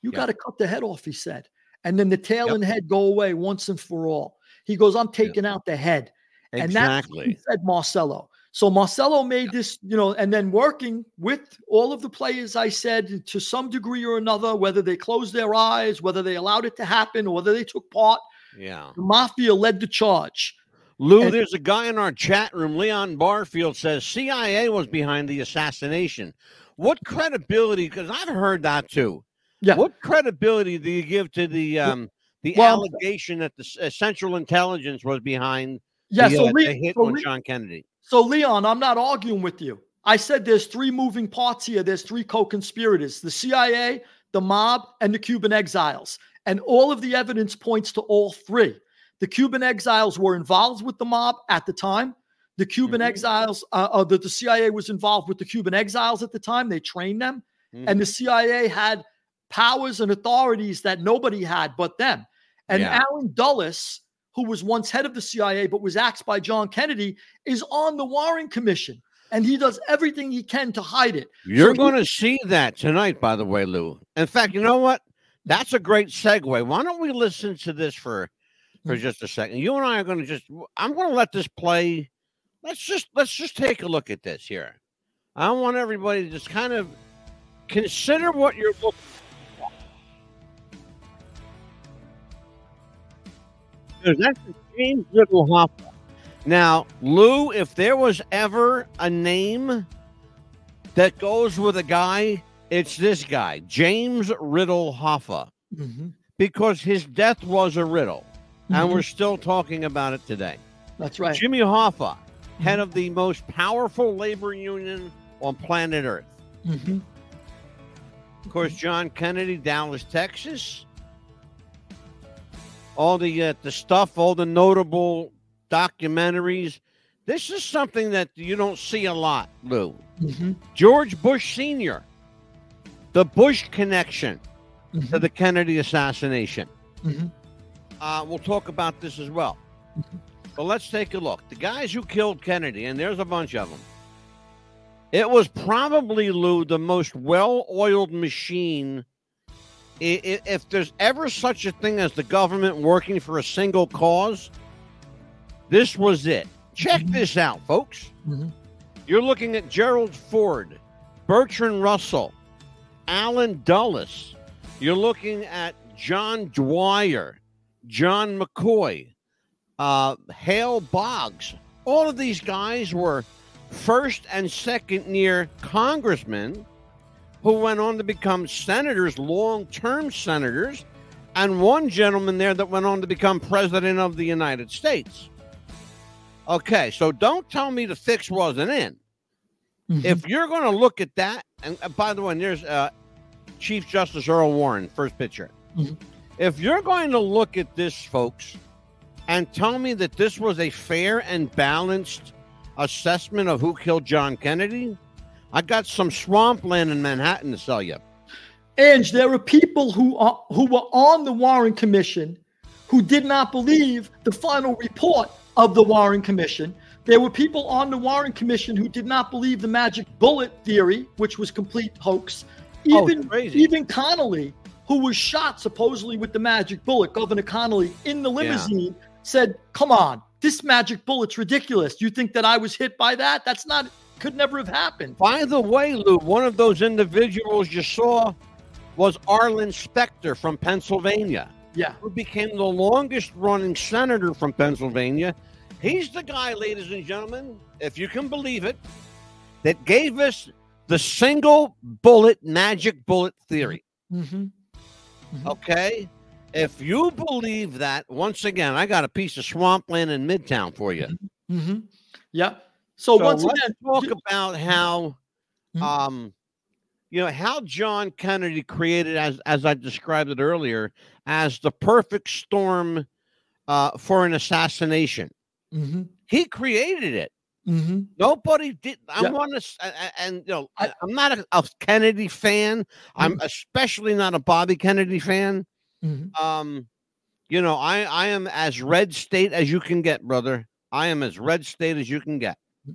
You Yeah. got to cut the head off, he said. And then the tail Yep. and head go away once and for all. He goes, I'm taking out the head. And that's what he Exactly. said Marcelo. So Marcelo made this, you know, and then working with all of the players, I said, to some degree or another, whether they closed their eyes, whether they allowed it to happen, or whether they took part, Yeah. the mafia led the charge. Lou, And- there's a guy in our chat room, Leon Barfield, says C I A was behind the assassination. What credibility, because I've heard that too. Yeah. What credibility do you give to the um, the Well, allegation that the uh, Central Intelligence was behind Yeah. the, So, uh, Le- the hit so, on Le- John Kennedy? so Leon, I'm not arguing with you. I said there's three moving parts here. There's three co-conspirators, the C I A, the mob, and the Cuban exiles. And all of the evidence points to all three. The Cuban exiles were involved with the mob at the time. The Cuban Mhm. exiles, uh, uh, the, the C I A was involved with the Cuban exiles at the time. They trained them. Mhm. And the C I A had powers and authorities that nobody had but them. And Yeah. Alan Dulles, who was once head of the C I A but was axed by John Kennedy, is on the Warren Commission. And he does everything he can to hide it. You're So he- going to see that tonight, by the way, Lou. In fact, you know what? That's a great segue. Why don't we listen to this for for just a second? You and I are going to just. I'm going to let this play. Let's just let's just take a look at this here. I want everybody to just kind of consider what you're looking for. There's actually James Riddle Hoffa. Now, Lou, if there was ever a name that goes with a guy, it's this guy, James Riddle Hoffa, Mhm. because his death was a riddle, and Mhm. we're still talking about it today. That's right. Jimmy Hoffa, head of the most powerful labor union on planet Earth. Mhm. Of course, John Kennedy, Dallas, Texas. All the uh, the stuff, all the notable documentaries. This is something that you don't see a lot, Lou. Mhm. George Bush Senior, the Bush connection to Mhm. the Kennedy assassination. Mhm. Uh, we'll talk about this as well. But let's take a look. The guys who killed Kennedy, and there's a bunch of them. It was probably, Lou, the most well-oiled machine. I- i- If there's ever such a thing as the government working for a single cause, this was it. Check Mhm. this out, folks. Mhm. You're looking at Gerald Ford, Bertrand Russell, Alan Dulles. You're looking at John Dwyer, John McCoy, uh, Hale Boggs. All of these guys were first and second year congressmen who went on to become senators, long-term senators, and one gentleman there that went on to become president of the United States. Okay, so don't tell me the fix wasn't in. Mhm. If you're going to look at that, and uh, by the way, there's uh, Chief Justice Earl Warren, first picture. Mhm. If you're going to look at this, folks, and tell me that this was a fair and balanced assessment of who killed John Kennedy, I got some swampland in Manhattan to sell you. Ange, there are people who are who were on the Warren Commission who did not believe the final report of the Warren Commission. There were people on the Warren Commission who did not believe the magic bullet theory, which was complete hoax. Oh, Even, crazy. even Connolly, who was shot supposedly with the magic bullet, Governor Connolly, in the limousine, said, come on, this magic bullet's ridiculous. You think that I was hit by that? That's not, could never have happened. By the way, Lou, one of those individuals you saw was Arlen Specter from Pennsylvania, Yeah. who became the longest running senator from Pennsylvania. He's the guy, ladies and gentlemen, if you can believe it, that gave us the single bullet magic bullet theory. Mm-hmm. Mm-hmm. Okay? If you believe that, once again, I got a piece of swampland in Midtown for you. Mm-hmm. Yeah. So, So once let's again, talk you- about how Mhm. um you know how John Kennedy created, as as I described it earlier, as the perfect storm uh for an assassination. Mhm. He created it. Mhm. Nobody did. I Yeah. want to, and, and you know, I- I'm not a, a Kennedy fan. I'm especially not a Bobby Kennedy fan. Mhm. Um, you know, I I am as red state as you can get, brother. I am as red state as you can get.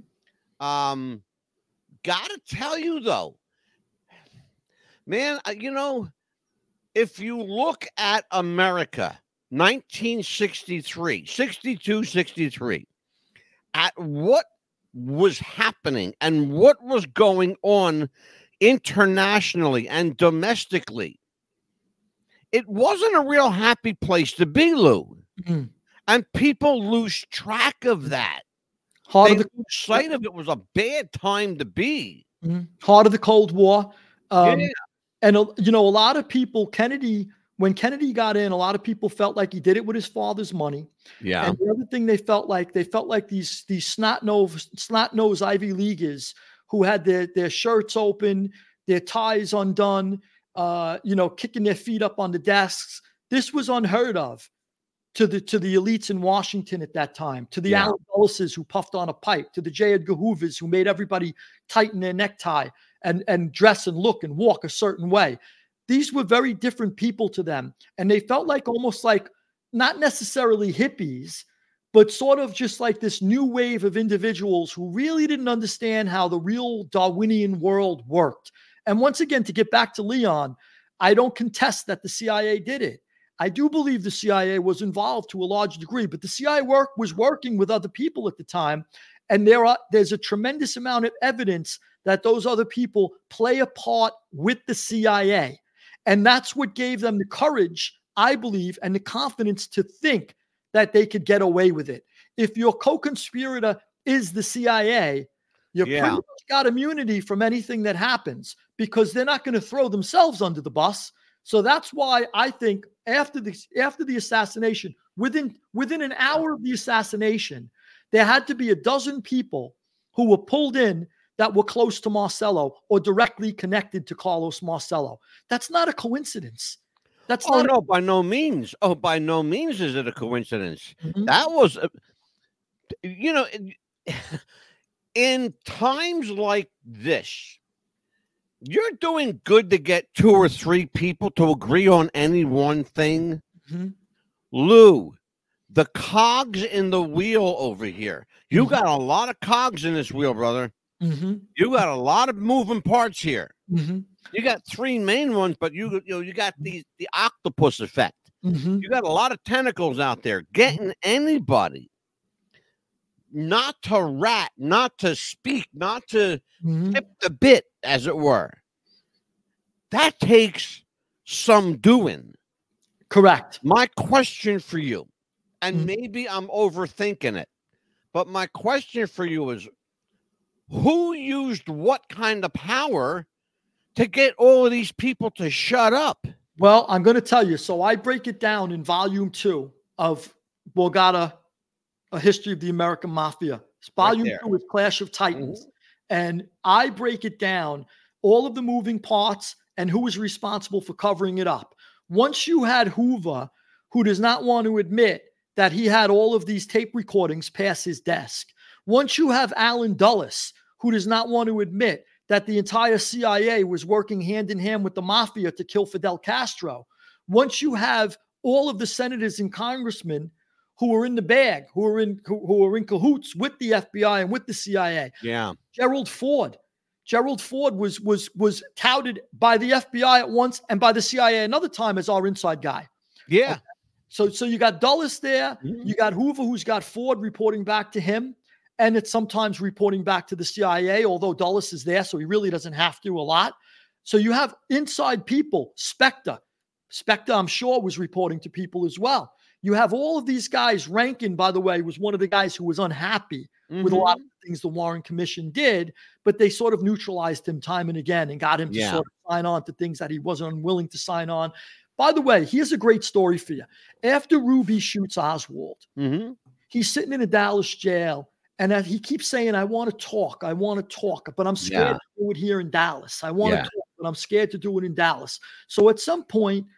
Um, gotta tell you though, man, uh, you know, if you look at America, nineteen sixty-three, sixty-two, sixty-three, at what was happening and what was going on internationally and domestically, it wasn't a real happy place to be, Lou. Mm-hmm. And people lose track of that. Heart They of the lose sight of it was a bad time to be. mm-hmm. Heart of the Cold War. Um, Yeah. And, uh, you know, a lot of people, Kennedy, when Kennedy got in, a lot of people felt like he did it with his father's money. Yeah. And the other thing they felt like, they felt like these, these snot-nosed, snot-nosed Ivy Leaguers who had their, their shirts open, their ties undone, uh, you know, kicking their feet up on the desks. This was unheard of to the to the elites in Washington at that time, to the Yeah. Allen Dulles who puffed on a pipe, to the J. Edgar Hoovers who made everybody tighten their necktie and, and dress and look and walk a certain way. These were very different people to them. And they felt like almost like not necessarily hippies, but sort of just like this new wave of individuals who really didn't understand how the real Darwinian world worked. And once again, to get back to Leon, I don't contest that the C I A did it. I do believe the C I A was involved to a large degree, but the C I A work was working with other people at the time. And there are there's a tremendous amount of evidence that those other people play a part with the C I A. And that's what gave them the courage, I believe, and the confidence to think that they could get away with it. If your co-conspirator is the C I A, you're Yeah. pretty much got immunity from anything that happens because they're not going to throw themselves under the bus. So that's why I think after the after the assassination, within within an hour of the assassination, there had to be a dozen people who were pulled in that were close to Marcello or directly connected to Carlos Marcello. That's not a coincidence. That's Oh, not no, by no means. Oh, by no means is it a coincidence. a, Mhm. That was, a, you know, in, in times like this, you're doing good to get two or three people to agree on any one thing. Mhm. Lou, the cogs in the wheel over here. You Mhm. got a lot of cogs in this wheel, brother. Mhm. You got a lot of moving parts here. Mhm. You got three main ones, but you you know you got the the octopus effect. Mhm. You got a lot of tentacles out there getting anybody not to rat, not to speak, not to Mhm. tip the bit, as it were. That takes some doing. Correct. My question for you, and Mhm. maybe I'm overthinking it, but my question for you is who used what kind of power to get all of these people to shut up? Well, I'm going to tell you. So I break it down in volume two of Borgata, A History of the American Mafia. Volume there. two is Clash of Titans. And I break it down, all of the moving parts and who was responsible for covering it up. Once you had Hoover, who does not want to admit that he had all of these tape recordings pass his desk. Once you have Allen Dulles, who does not want to admit that the entire C I A was working hand in hand with the mafia to kill Fidel Castro. Once you have all of the senators and congressmen who are in the bag, who are in who, who are in cahoots with the F B I and with the C I A. Yeah. Gerald Ford. Gerald Ford was was was touted by the F B I at once and by the C I A another time as our inside guy. Yeah. Okay. So so you got Dulles there, Mhm. you got Hoover who's got Ford reporting back to him. And it's sometimes reporting back to the C I A, although Dulles is there, so he really doesn't have to a lot. So you have inside people, Spectre. Spectre, I'm sure, was reporting to people as well. You have all of these guys. Rankin, by the way, was one of the guys who was unhappy Mhm. with a lot of things the Warren Commission did, but they sort of neutralized him time and again and got him to Yeah. sort of sign on to things that he wasn't unwilling to sign on. By the way, here's a great story for you. After Ruby shoots Oswald, Mm-hmm. he's sitting in a Dallas jail. And that he keeps saying, I want to talk. I want to talk, but I'm scared Yeah. to do it here in Dallas. I want Yeah. to talk, but I'm scared to do it in Dallas. So at some point,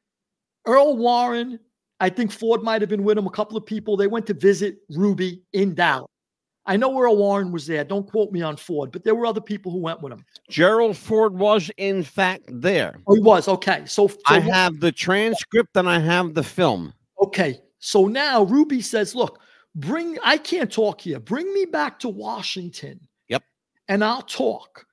Earl Warren, I think Ford might have been with him, a couple of people, they went to visit Ruby in Dallas. I know Earl Warren was there. Don't quote me on Ford, but there were other people who went with him. Gerald Ford was, in fact, there. Oh, he was. Okay. So, so I have the transcript and I have the film. okay. So now Ruby says, look, Bring, I can't talk here. Bring me back to Washington. Yep. And I'll talk.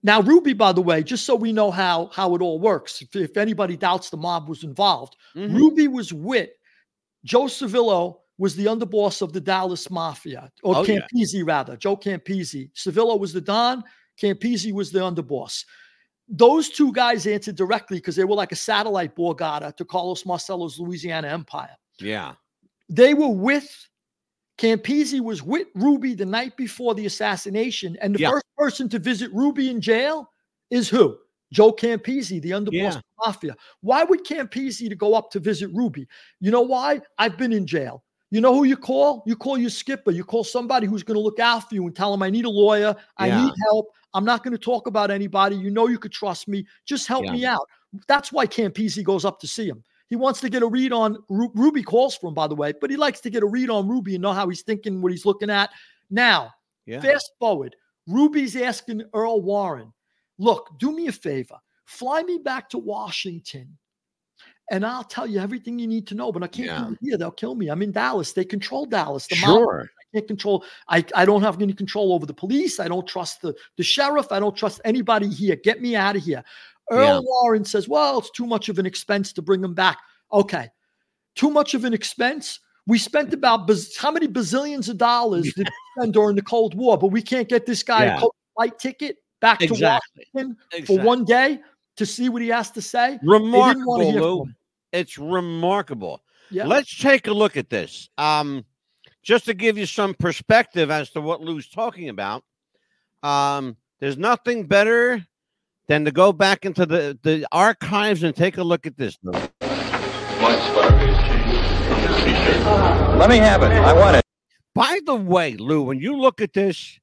Now, Ruby, by the way, just so we know how, how it all works, if, if anybody doubts the mob was involved, mm-hmm. Ruby was with Joe Civillo, was the underboss of the Dallas Mafia, or oh, Campisi, yeah. rather. Joe Campisi. Civillo was the Don. Campisi was the underboss. Those two guys answered directly because they were like a satellite Borgata to Carlos Marcello's Louisiana Empire. Yeah. They were with, Campisi was with Ruby the night before the assassination. And the yeah. first person to visit Ruby in jail is who? Joe Campisi, the underboss yeah. of the Mafia. Why would Campisi to go up to visit Ruby? You know why? I've been in jail. You know who you call? You call your skipper. You call somebody who's going to look out for you and tell him, I need a lawyer. I yeah. need help. I'm not going to talk about anybody. You know you could trust me. Just help yeah. me out. That's why Campisi goes up to see him. He wants to get a read on, Ru- Ruby calls for him, by the way, but he likes to get a read on Ruby and know how he's thinking, what he's looking at. Now, yeah. fast forward. Ruby's asking Earl Warren, look, do me a favor. Fly me back to Washington. And I'll tell you everything you need to know, but I can't yeah. do it here. They'll kill me. I'm in Dallas. They control Dallas. The sure. mob, I can't control. I, I don't have any control over the police. I don't trust the, the sheriff. I don't trust anybody here. Get me out of here. Earl yeah. Warren says, well, it's too much of an expense to bring him back. Okay. Too much of an expense. We spent about biz- how many bazillions of dollars did we spend during the Cold War, but we can't get this guy yeah. a flight ticket back exactly. to Washington exactly. for one day to see what he has to say. Remarkable, Lou. It's remarkable. Yeah. Let's take a look at this. Um, just to give you some perspective as to what Lou's talking about. Um, there's nothing better than to go back into the, the archives and take a look at this, Lou. Let me have it. I want it. By the way, Lou, when you look at this,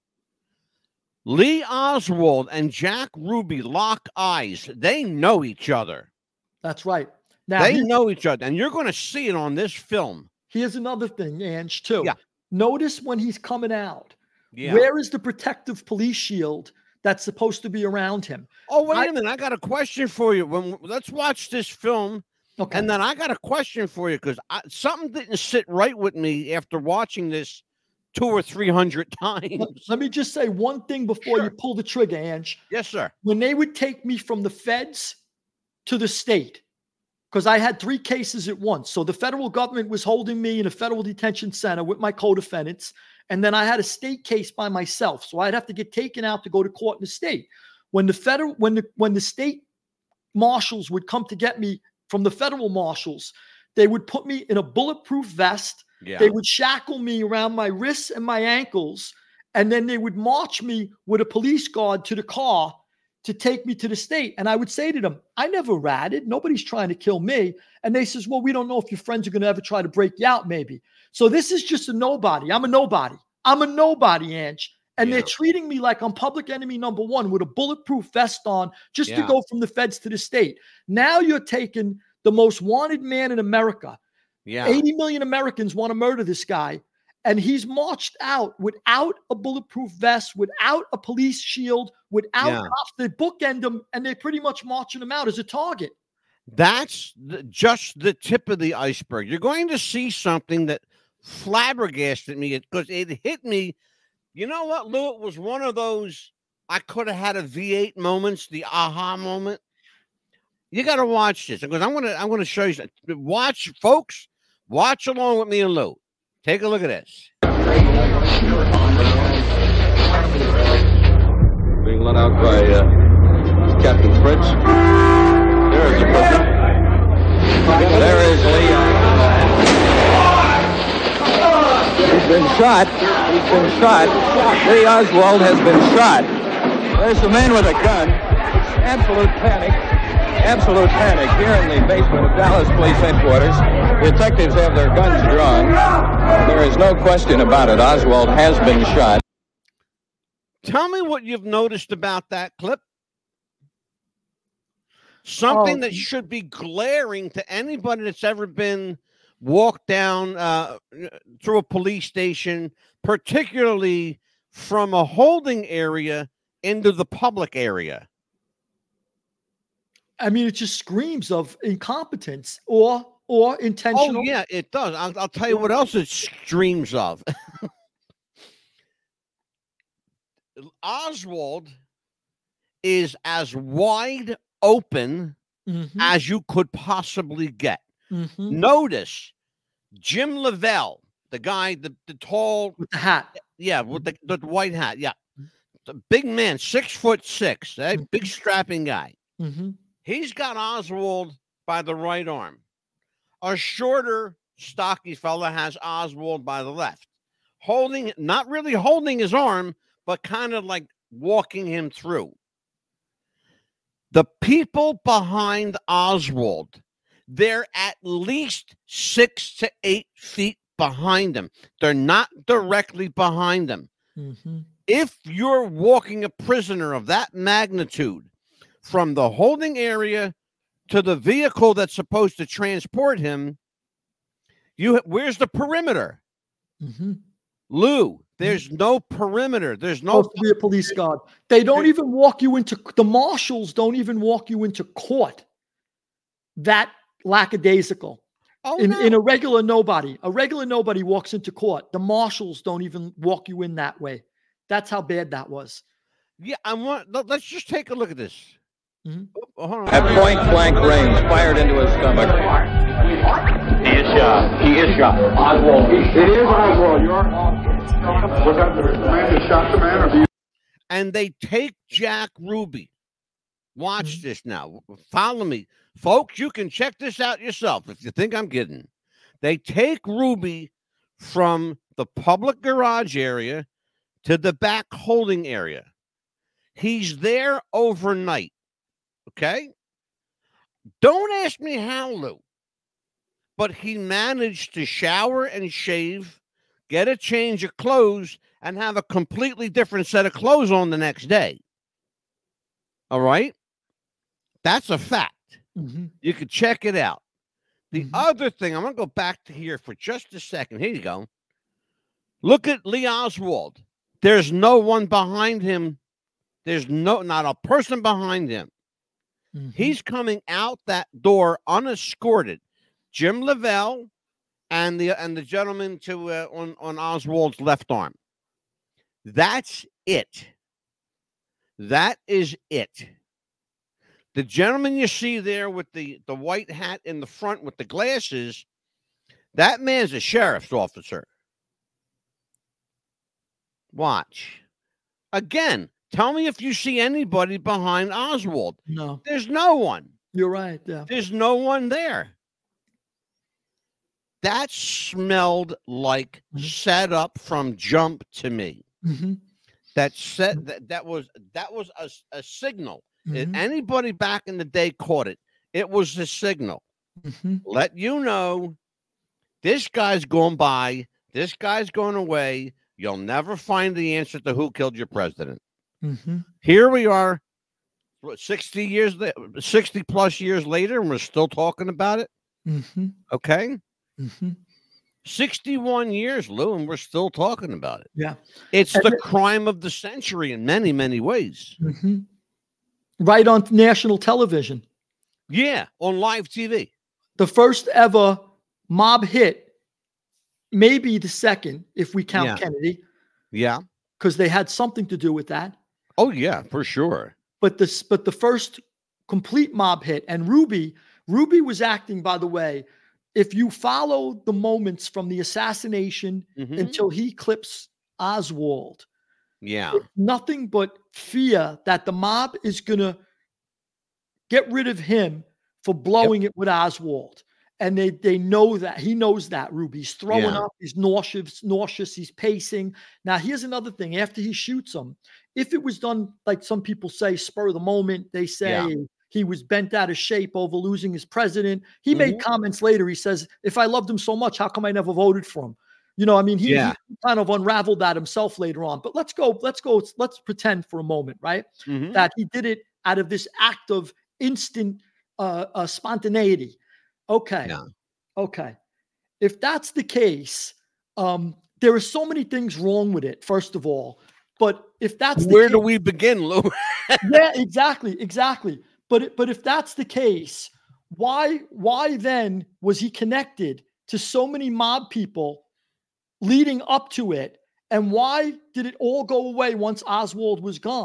Lee Oswald and Jack Ruby lock eyes. They know each other. That's right. Now, they know each other, and you're going to see it on this film. Here's another thing, Ange, too. Yeah. Notice when he's coming out, yeah. where is the protective police shield that's supposed to be around him? Oh, wait I, a minute. I got a question for you. When Let's watch this film, okay. and then I got a question for you, because something didn't sit right with me after watching this two or three hundred times. Let, let me just say one thing before sure. you pull the trigger, Ange. Yes, sir. When they would take me from the feds to the state, because I had three cases at once. So the federal government was holding me in a federal detention center with my co-defendants. And then I had a state case by myself. So I'd have to get taken out to go to court in the state. When the federal, when the, when the state marshals would come to get me from the federal marshals, they would put me in a bulletproof vest. Yeah. They would shackle me around my wrists and my ankles. And then they would march me with a police guard to the car to take me to the state. And I would say to them, I never ratted. Nobody's trying to kill me. And they says, well, we don't know if your friends are going to ever try to break you out, maybe. So this is just a nobody. I'm a nobody. I'm a nobody, Ange. And yeah. they're treating me like I'm public enemy number one with a bulletproof vest on just yeah. to go from the feds to the state. Now you're taking the most wanted man in America. Yeah. eighty million Americans want to murder this guy. And he's marched out without a bulletproof vest, without a police shield, without yeah. cops. They bookend him, and they're pretty much marching him out as a target. That's the, just the tip of the iceberg. You're going to see something that flabbergasted me because it hit me. You know what, Lou? It was one of those I could have had a V eight moments, the aha moment. You got to watch this because I'm gonna I'm gonna show you. Watch, folks. Watch along with me and Lou. Take a look at this. Being let out by uh, Captain Fritz. There is a person. There is Lee. He's been shot. He's been shot. Lee Oswald has been shot. There's a man with a gun. Absolute panic. Absolute panic here in the basement of Dallas Police Headquarters. Detectives have their guns drawn. There is no question about it. Oswald has been shot. Tell me what you've noticed about that clip. Something oh. that should be glaring to anybody that's ever been walked down uh, through a police station, particularly from a holding area into the public area. I mean, it just screams of incompetence or or intentional. Oh, yeah, it does. I'll, I'll tell you what else it screams of. Oswald is as wide open Mm-hmm. as you could possibly get. Mm-hmm. Notice Jim Lavelle, the guy, the, the tall, With the hat. yeah, with the, the white hat, yeah. The big man, six foot six, eh? Big strapping guy. Mm-hmm. He's got Oswald by the right arm. A shorter, stocky fella has Oswald by the left, holding, not really holding his arm, but kind of like walking him through. The people behind Oswald, they're at least six to eight feet behind him. They're not directly behind him. Mm-hmm. If you're walking a prisoner of that magnitude from the holding area to the vehicle that's supposed to transport him, you where's the perimeter? Mm-hmm. Lou, there's no perimeter. There's no Supposed to be a police guard. They don't even walk you into the marshals. Don't even walk you into court. That lackadaisical. oh, In no. in a regular nobody, a regular nobody walks into court. The marshals don't even walk you in that way. That's how bad that was. Yeah, I want. let- Let's just take a look at this. Mhm. Oh, hold on. At point blank range, fired into his stomach. He is shot. He is shot. Oswald. It is Oswald. You're. Was that the man that shot the man, or do you? And they take Jack Ruby. Watch this now. Follow me. Folks, you can check this out yourself if you think I'm kidding. They take Ruby from the public garage area to the back holding area. He's there overnight. Okay? Don't ask me how, Lou. But he managed to shower and shave, get a change of clothes, and have a completely different set of clothes on the next day. All right? That's a fact. Mm-hmm. You could check it out. The Mhm. other thing, I'm going to go back to here for just a second. Here you go. Look at Lee Oswald. There's no one behind him. There's no, not a person behind him. Mhm. He's coming out that door unescorted. Jim Lavelle and the and the gentleman to uh, on on Oswald's left arm. That's it. That is it. The gentleman you see there with the, the white hat in the front with the glasses, that man's a sheriff's officer. Watch. Again, tell me if you see anybody behind Oswald. No, There's no one. you're right. Yeah. There's no one there. That smelled like Mhm. set up from jump to me. Mm-hmm. That set that, that was that was a, a signal. If Mhm. anybody back in the day caught it, it was a signal. Mm-hmm. Let you know this guy's going by, this guy's going away. You'll never find the answer to who killed your president. Mm-hmm. Here we are, what, sixty years, la- sixty plus years later, and we're still talking about it. Mm-hmm. Okay. Mm-hmm. sixty-one years, Lou, and we're still talking about it. Yeah. It's And the it- crime of the century in many, many ways. Mm-hmm. Right on national television. Yeah, on live T V. The first ever mob hit, maybe the second, if we count Yeah. Kennedy, Yeah. because they had something to do with that. Oh, yeah, for sure. But this, but the first complete mob hit, and Ruby, Ruby was acting, by the way. If you follow the moments from the assassination Mhm. until he clips Oswald, Yeah. nothing but fear that the mob is going to get rid of him for blowing it with Oswald. And they they know that. He knows that, Ruby's throwing Yeah. up, he's nauseous, nauseous, he's pacing. Now, here's another thing. After he shoots him, if it was done, like some people say, spur of the moment, they say Yeah. he was bent out of shape over losing his president. He made Mhm. comments later. He says, if I loved him so much, how come I never voted for him? You know, I mean, he, Yeah. he kind of unraveled that himself later on. But let's go, let's go, let's pretend for a moment, right? Mhm. That he did it out of this act of instant uh, uh, spontaneity. Okay. Yeah. Okay. If that's the case, um, there are so many things wrong with it, first of all. But if that's the Where case, do we begin, Lou? yeah, exactly, exactly. But it- but if that's the case, why why then was he connected to so many mob people leading up to it? And why did it all go away once Oswald was gone?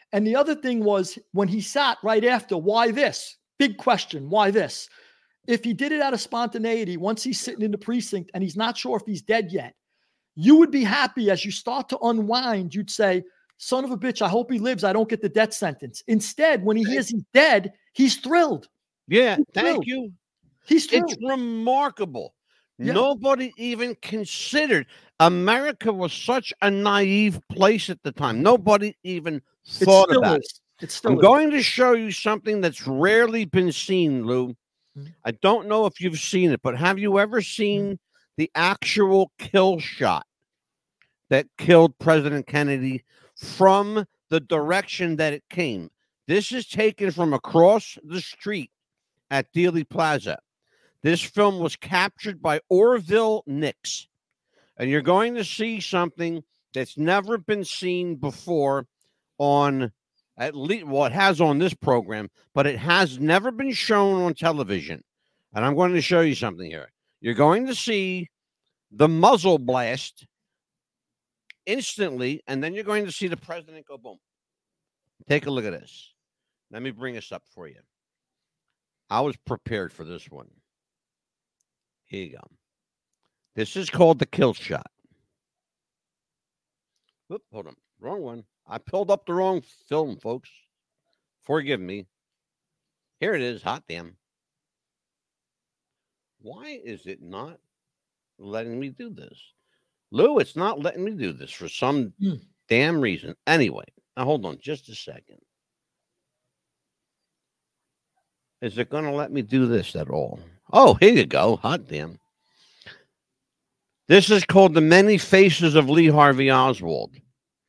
And the other thing was when he sat right after, why this? Big question, why this? If he did it out of spontaneity, once he's sitting in the precinct and he's not sure if he's dead yet, you would be happy as you start to unwind. You'd say, son of a bitch, I hope he lives. I don't get the death sentence. Instead, when he hears he's dead, he's thrilled. Yeah, He's thank thrilled. you. He's thrilled. It's remarkable. Yeah. Nobody even considered. America was such a naive place at the time. Nobody even It thought still about is. it. It still I'm is. going to show you something that's rarely been seen, Lou. Mhm. I don't know if you've seen it, but have you ever seen the actual kill shot that killed President Kennedy from the direction that it came? This is taken from across the street at Dealey Plaza. This film was captured by Orville Nix, and you're going to see something that's never been seen before on, at least, well, it has on this program, but it has never been shown on television. And I'm going to show you something here. You're going to see the muzzle blast instantly, and then you're going to see the president go boom. Take a look at this. Let me bring this up for you. I was prepared for this one. Here you go. This is called the kill shot. Oop, hold on. Wrong one. I pulled up the wrong film, folks. Forgive me. Here it is. Hot damn. Why is it not letting me do this? Lou, it's not letting me do this for some Hmm. damn reason. Anyway, now hold on just a second. Is it going to let me do this at all? Oh, here you go. Hot damn. This is called The Many Faces of Lee Harvey Oswald.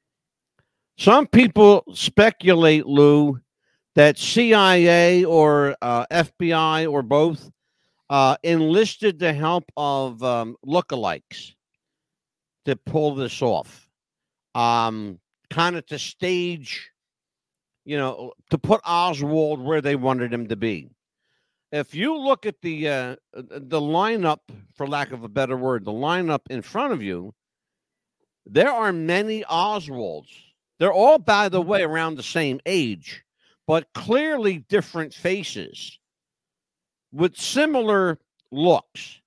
Some people speculate, Lou, that C I A or uh, F B I or both uh, enlisted the help of um, lookalikes to pull this off, um, kind of to stage, you know, to put Oswald where they wanted him to be. If you look at the uh, the lineup, for lack of a better word, the lineup in front of you, there are many Oswalds. They're all, by the way, around the same age, but clearly different faces with similar looks.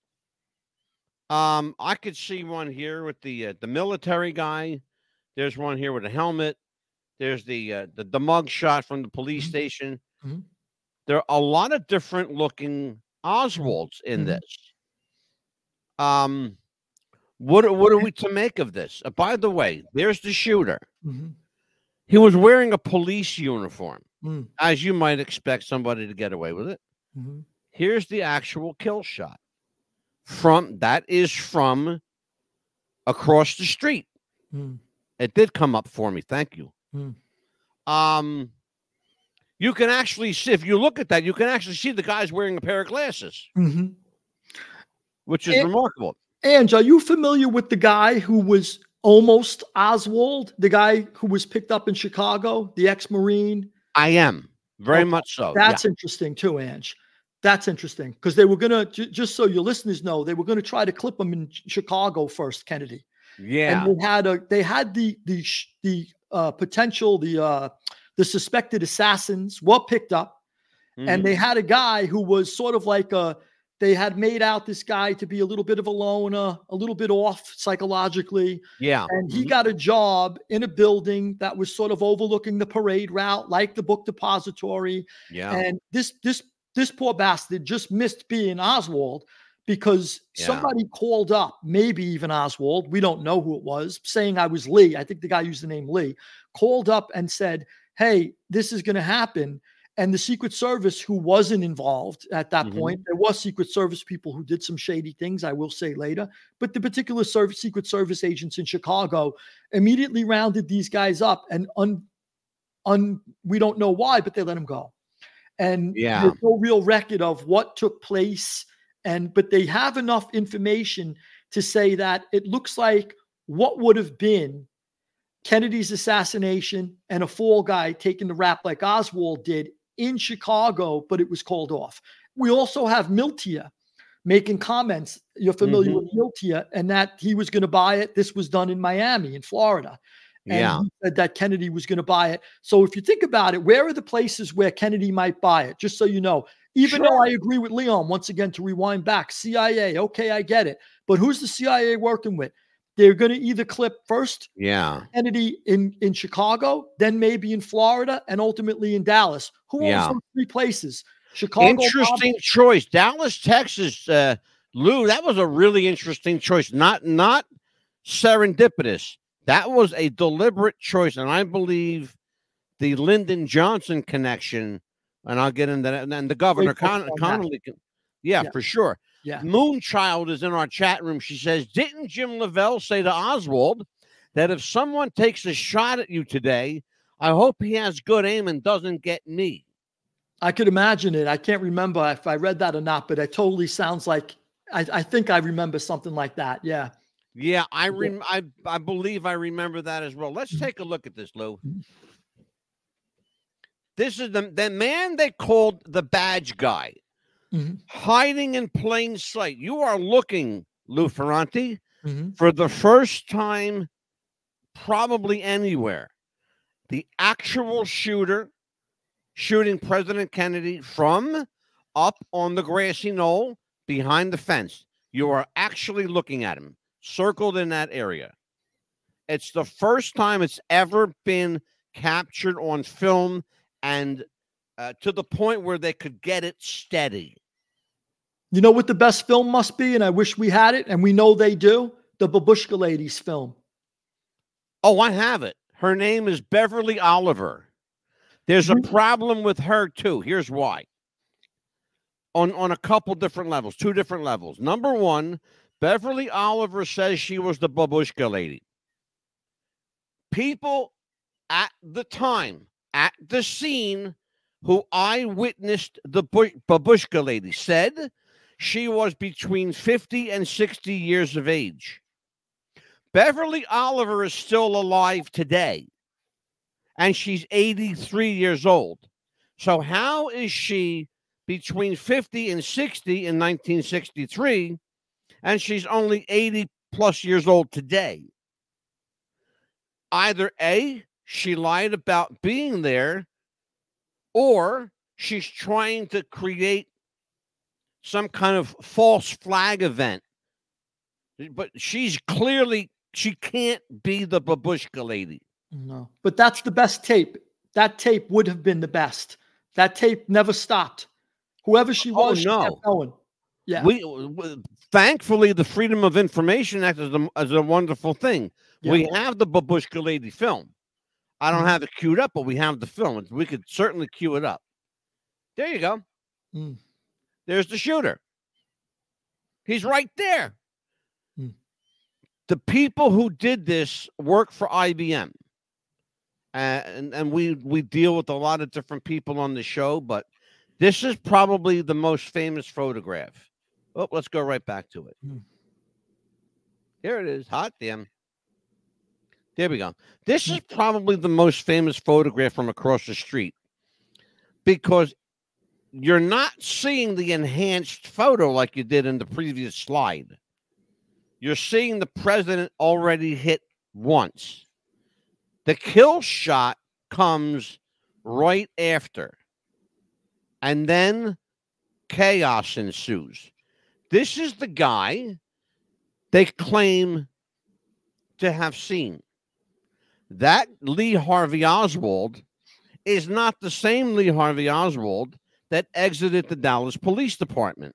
Um, I could see one here with the uh, the military guy. There's one here with a helmet. There's the uh, the, the mug shot from the police Mhm. station. Mhm. There are a lot of different looking Oswalds in Mhm. this. Um, what what are we to make of this? Uh, by the way, there's the shooter. Mhm. He was wearing a police uniform, Mm. as you might expect somebody to get away with it. Mhm. Here's the actual kill shot. From that is from across the street. Mm. It did come up for me. Thank you. Mm. Um, you can actually see, if you look at that, you can actually see the guy's wearing a pair of glasses, Mhm. which is And- remarkable. Ange, are you familiar with the guy who was almost Oswald, the guy who was picked up in Chicago, the ex-Marine? I am very Okay, much so. That's interesting too, Ange. That's interesting because they were gonna ju- just so your listeners know, they were gonna try to clip him in Ch- Chicago first, Kennedy. Yeah. And they had a they had the the sh- the uh, potential the uh, the suspected assassins were picked up, and Mhm. they had a guy who was sort of like a they had made out this guy to be a little bit of a loner, a little bit off psychologically. Yeah. And he Mhm. got a job in a building that was sort of overlooking the parade route, like the book depository. Yeah. And this this this poor bastard just missed being Oswald because Yeah. somebody called up, maybe even Oswald, we don't know who it was, saying I was Lee. I think the guy used the name Lee, called up and said, hey, this is going to happen. And the Secret Service, who wasn't involved at that Mhm. point, there was Secret Service people who did some shady things, I will say later. But the particular service, Secret Service agents in Chicago immediately rounded these guys up, and un, un, we don't know why, but they let them go. And Yeah. there's no real record of what took place. And but they have enough information to say that it looks like what would have been Kennedy's assassination and a fall guy taking the rap like Oswald did in Chicago, but it was called off. We also have Miltia making comments. You're familiar Mhm. with Miltia, and that he was going to buy it. This was done in Miami, in Florida. And Yeah. he said that Kennedy was going to buy it. So if you think about it, where are the places where Kennedy might buy it? Just so you know, even Sure. though I agree with Leon, once again, to rewind back, C I A, okay, I get it. But who's the C I A working with? They're going to either clip first Yeah. Kennedy in, in Chicago, then maybe in Florida, and ultimately in Dallas. Who owns Yeah. those three places? Chicago. Interesting choice. Dallas, Texas, uh, Lou, that was a really interesting choice. Not not serendipitous. That was a deliberate choice. And I believe the Lyndon Johnson connection, and I'll get into that, and then the governor, Great Con- point on Connolly. can- Yeah, Yeah. for sure. Yeah. Moonchild is in our chat room. She says, didn't Jim Lavelle say to Oswald that if someone takes a shot at you today, I hope he has good aim and doesn't get me? I could imagine it. I can't remember if I read that or not, but it totally sounds like I, I think I remember something like that. Yeah. Yeah, I rem- I I believe I remember that as well. Let's take a look at this, Lou. This is the, the man they called the badge guy, Mhm. hiding in plain sight. You are looking, Lou Ferranti, Mhm. for the first time probably anywhere. The actual shooter shooting President Kennedy from up on the grassy knoll behind the fence. You are actually looking at him, circled in that area. It's the first time it's ever been captured on film, and uh, to the point where they could get it steady. You know what the best film must be? And I wish we had it, and we know they do. The Babushka Ladies film. Oh, I have it. Her name is Beverly Oliver. There's a Mhm. problem with her, too. Here's why. On, on a couple different levels, two different levels. Number one, Beverly Oliver says she was the Babushka lady. People at the time, at the scene, who eyewitnessed the Bu- Babushka lady said she was between fifty and sixty years of age. Beverly Oliver is still alive today, and she's eighty-three years old. So how is she between fifty and sixty in nineteen sixty-three, and she's only eighty plus years old today? Either A, she lied about being there, or she's trying to create some kind of false flag event. But she's clearly, she can't be the Babushka lady. No, but that's the best tape. That tape would have been the best. That tape never stopped. Whoever she Oh, was, she no. kept going. Yeah. We, w- thankfully, the Freedom of Information Act is a, is a wonderful thing. Yeah. We have the Babushka lady film. I don't Mhm. have it queued up, but we have the film. We could certainly queue it up. There you go. Mm. There's the shooter. He's right there. Mm. The people who did this work for I B M. Uh, and and we, we deal with a lot of different people on the show, but this is probably the most famous photograph. Oh, let's go right back to it. Mm. Here it is. Hot damn. There we go. This is probably the most famous photograph from across the street, because you're not seeing the enhanced photo like you did in the previous slide. You're seeing the president already hit once. The kill shot comes right after, and then chaos ensues. This is the guy they claim to have seen. That Lee Harvey Oswald is not the same Lee Harvey Oswald that exited the Dallas Police Department.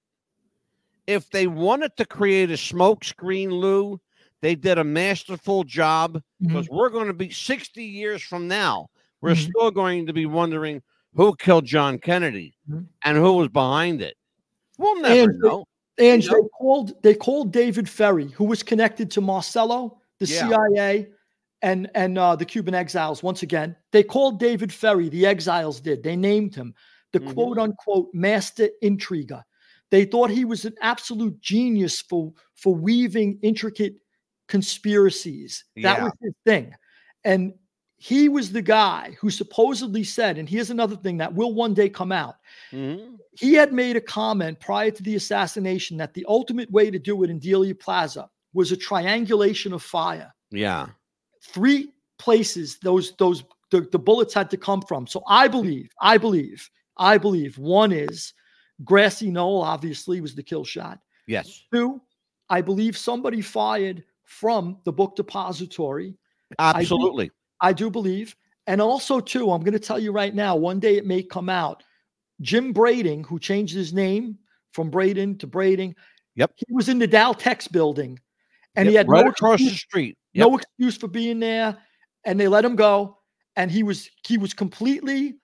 If they wanted to create a smokescreen, Lou, they did a masterful job, because we're going to be sixty years from now. We're Mhm. still going to be wondering who killed John Kennedy Mhm. and who was behind it. We'll never And- know. And You know? they called they called David Ferry, who was connected to Marcello, the Yeah. C I A, and and uh, the Cuban exiles. Once again, they called David Ferry. The exiles did. They named him the Mhm. quote unquote master intriguer. They thought he was an absolute genius for for weaving intricate conspiracies. That Yeah. was his thing, and he was the guy who supposedly said. And here's another thing that will one day come out. Mhm. He had made a comment prior to the assassination that the ultimate way to do it in Dealey Plaza was a triangulation of fire. Yeah. Three places those those the, the bullets had to come from. So I believe, I believe, I believe one is grassy knoll, obviously, was the kill shot. Yes. Two, I believe somebody fired from the book depository. Absolutely. I do, I do believe. And also, too, I'm going to tell you right now, one day it may come out. Jim Brading, who changed his name from Braden to Brading, yep, he was in the Dow Tex building, and yep, he had right no across excuse, the street. Yep. No excuse for being there, and they let him go. And he was he was completely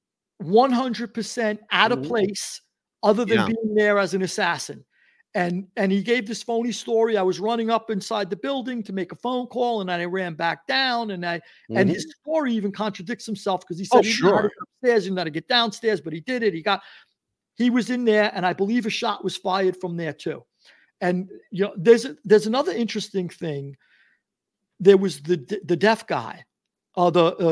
one hundred percent out of place, other than yeah. being there as an assassin. And and he gave this phony story. I was running up inside the building to make a phone call, and then I ran back down. And I mm-hmm. and his story even contradicts himself, because he said oh, he sure. didn't know how to get upstairs, he didn't know how to get downstairs, but he did it. He got he was in there, and I believe a shot was fired from there too. And you know, there's there's another interesting thing. There was the the deaf guy, uh, the uh,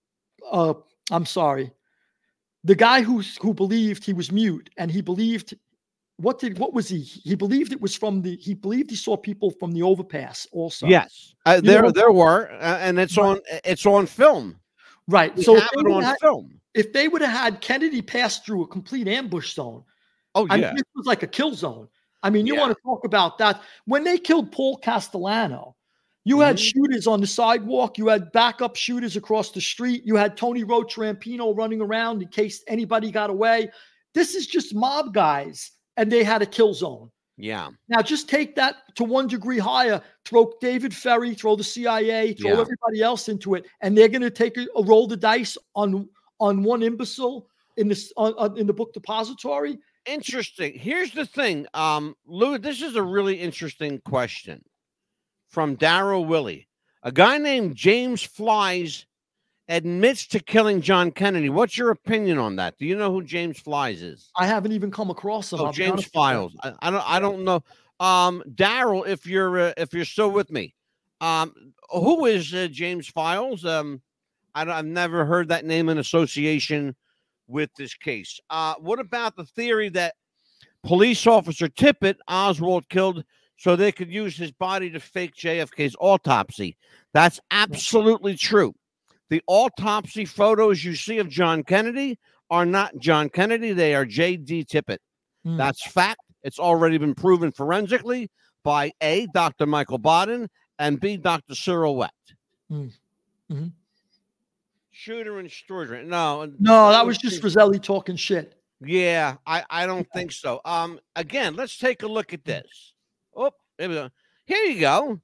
uh, I'm sorry, the guy who who believed he was mute, and he believed. What did what was he? He believed it was from the. He believed he saw people from the overpass. Also, yes, uh, there know, there were, uh, and it's right. on it's on film. Right. We so have it on had, film. If they would have had Kennedy pass through a complete ambush zone, oh yeah, I mean, this was like a kill zone. I mean, you yeah. want to talk about that? When they killed Paul Castellano, you mm-hmm. had shooters on the sidewalk. You had backup shooters across the street. You had Tony Roach Rampino running around in case anybody got away. This is just mob guys. And they had a kill zone. Yeah. Now just take that to one degree higher. Throw David Ferry, throw the C I A, throw yeah. everybody else into it, and they're going to take a, a roll the dice on on one imbecile in this on, on, in the book depository. Interesting. Here's the thing, um, Lou. This is a really interesting question from Darrow Willie. A guy named James Flies admits to killing John Kennedy. What's your opinion on that? Do you know who James Flies is? I haven't even come across him. Oh, James Files. I, I don't. I don't know. Um, Daryl, if you're uh, if you're still with me, um, who is uh, James Files? Um, I don't, I've never heard that name in association with this case. Uh, what about the theory that police officer Tippit Oswald killed so they could use his body to fake J F K's autopsy? That's absolutely true. The autopsy photos you see of John Kennedy are not John Kennedy. They are J D Tippit. Mm. That's fact. It's already been proven forensically by A, Doctor Michael Baden, and B, Doctor Cyril Wett. Mm. Mm-hmm. Shooter and extortioner. No. No, that was just Roselli talking shit. Yeah, I, I don't think so. Um, Again, let's take a look at this. Oh, here we go. Here you go.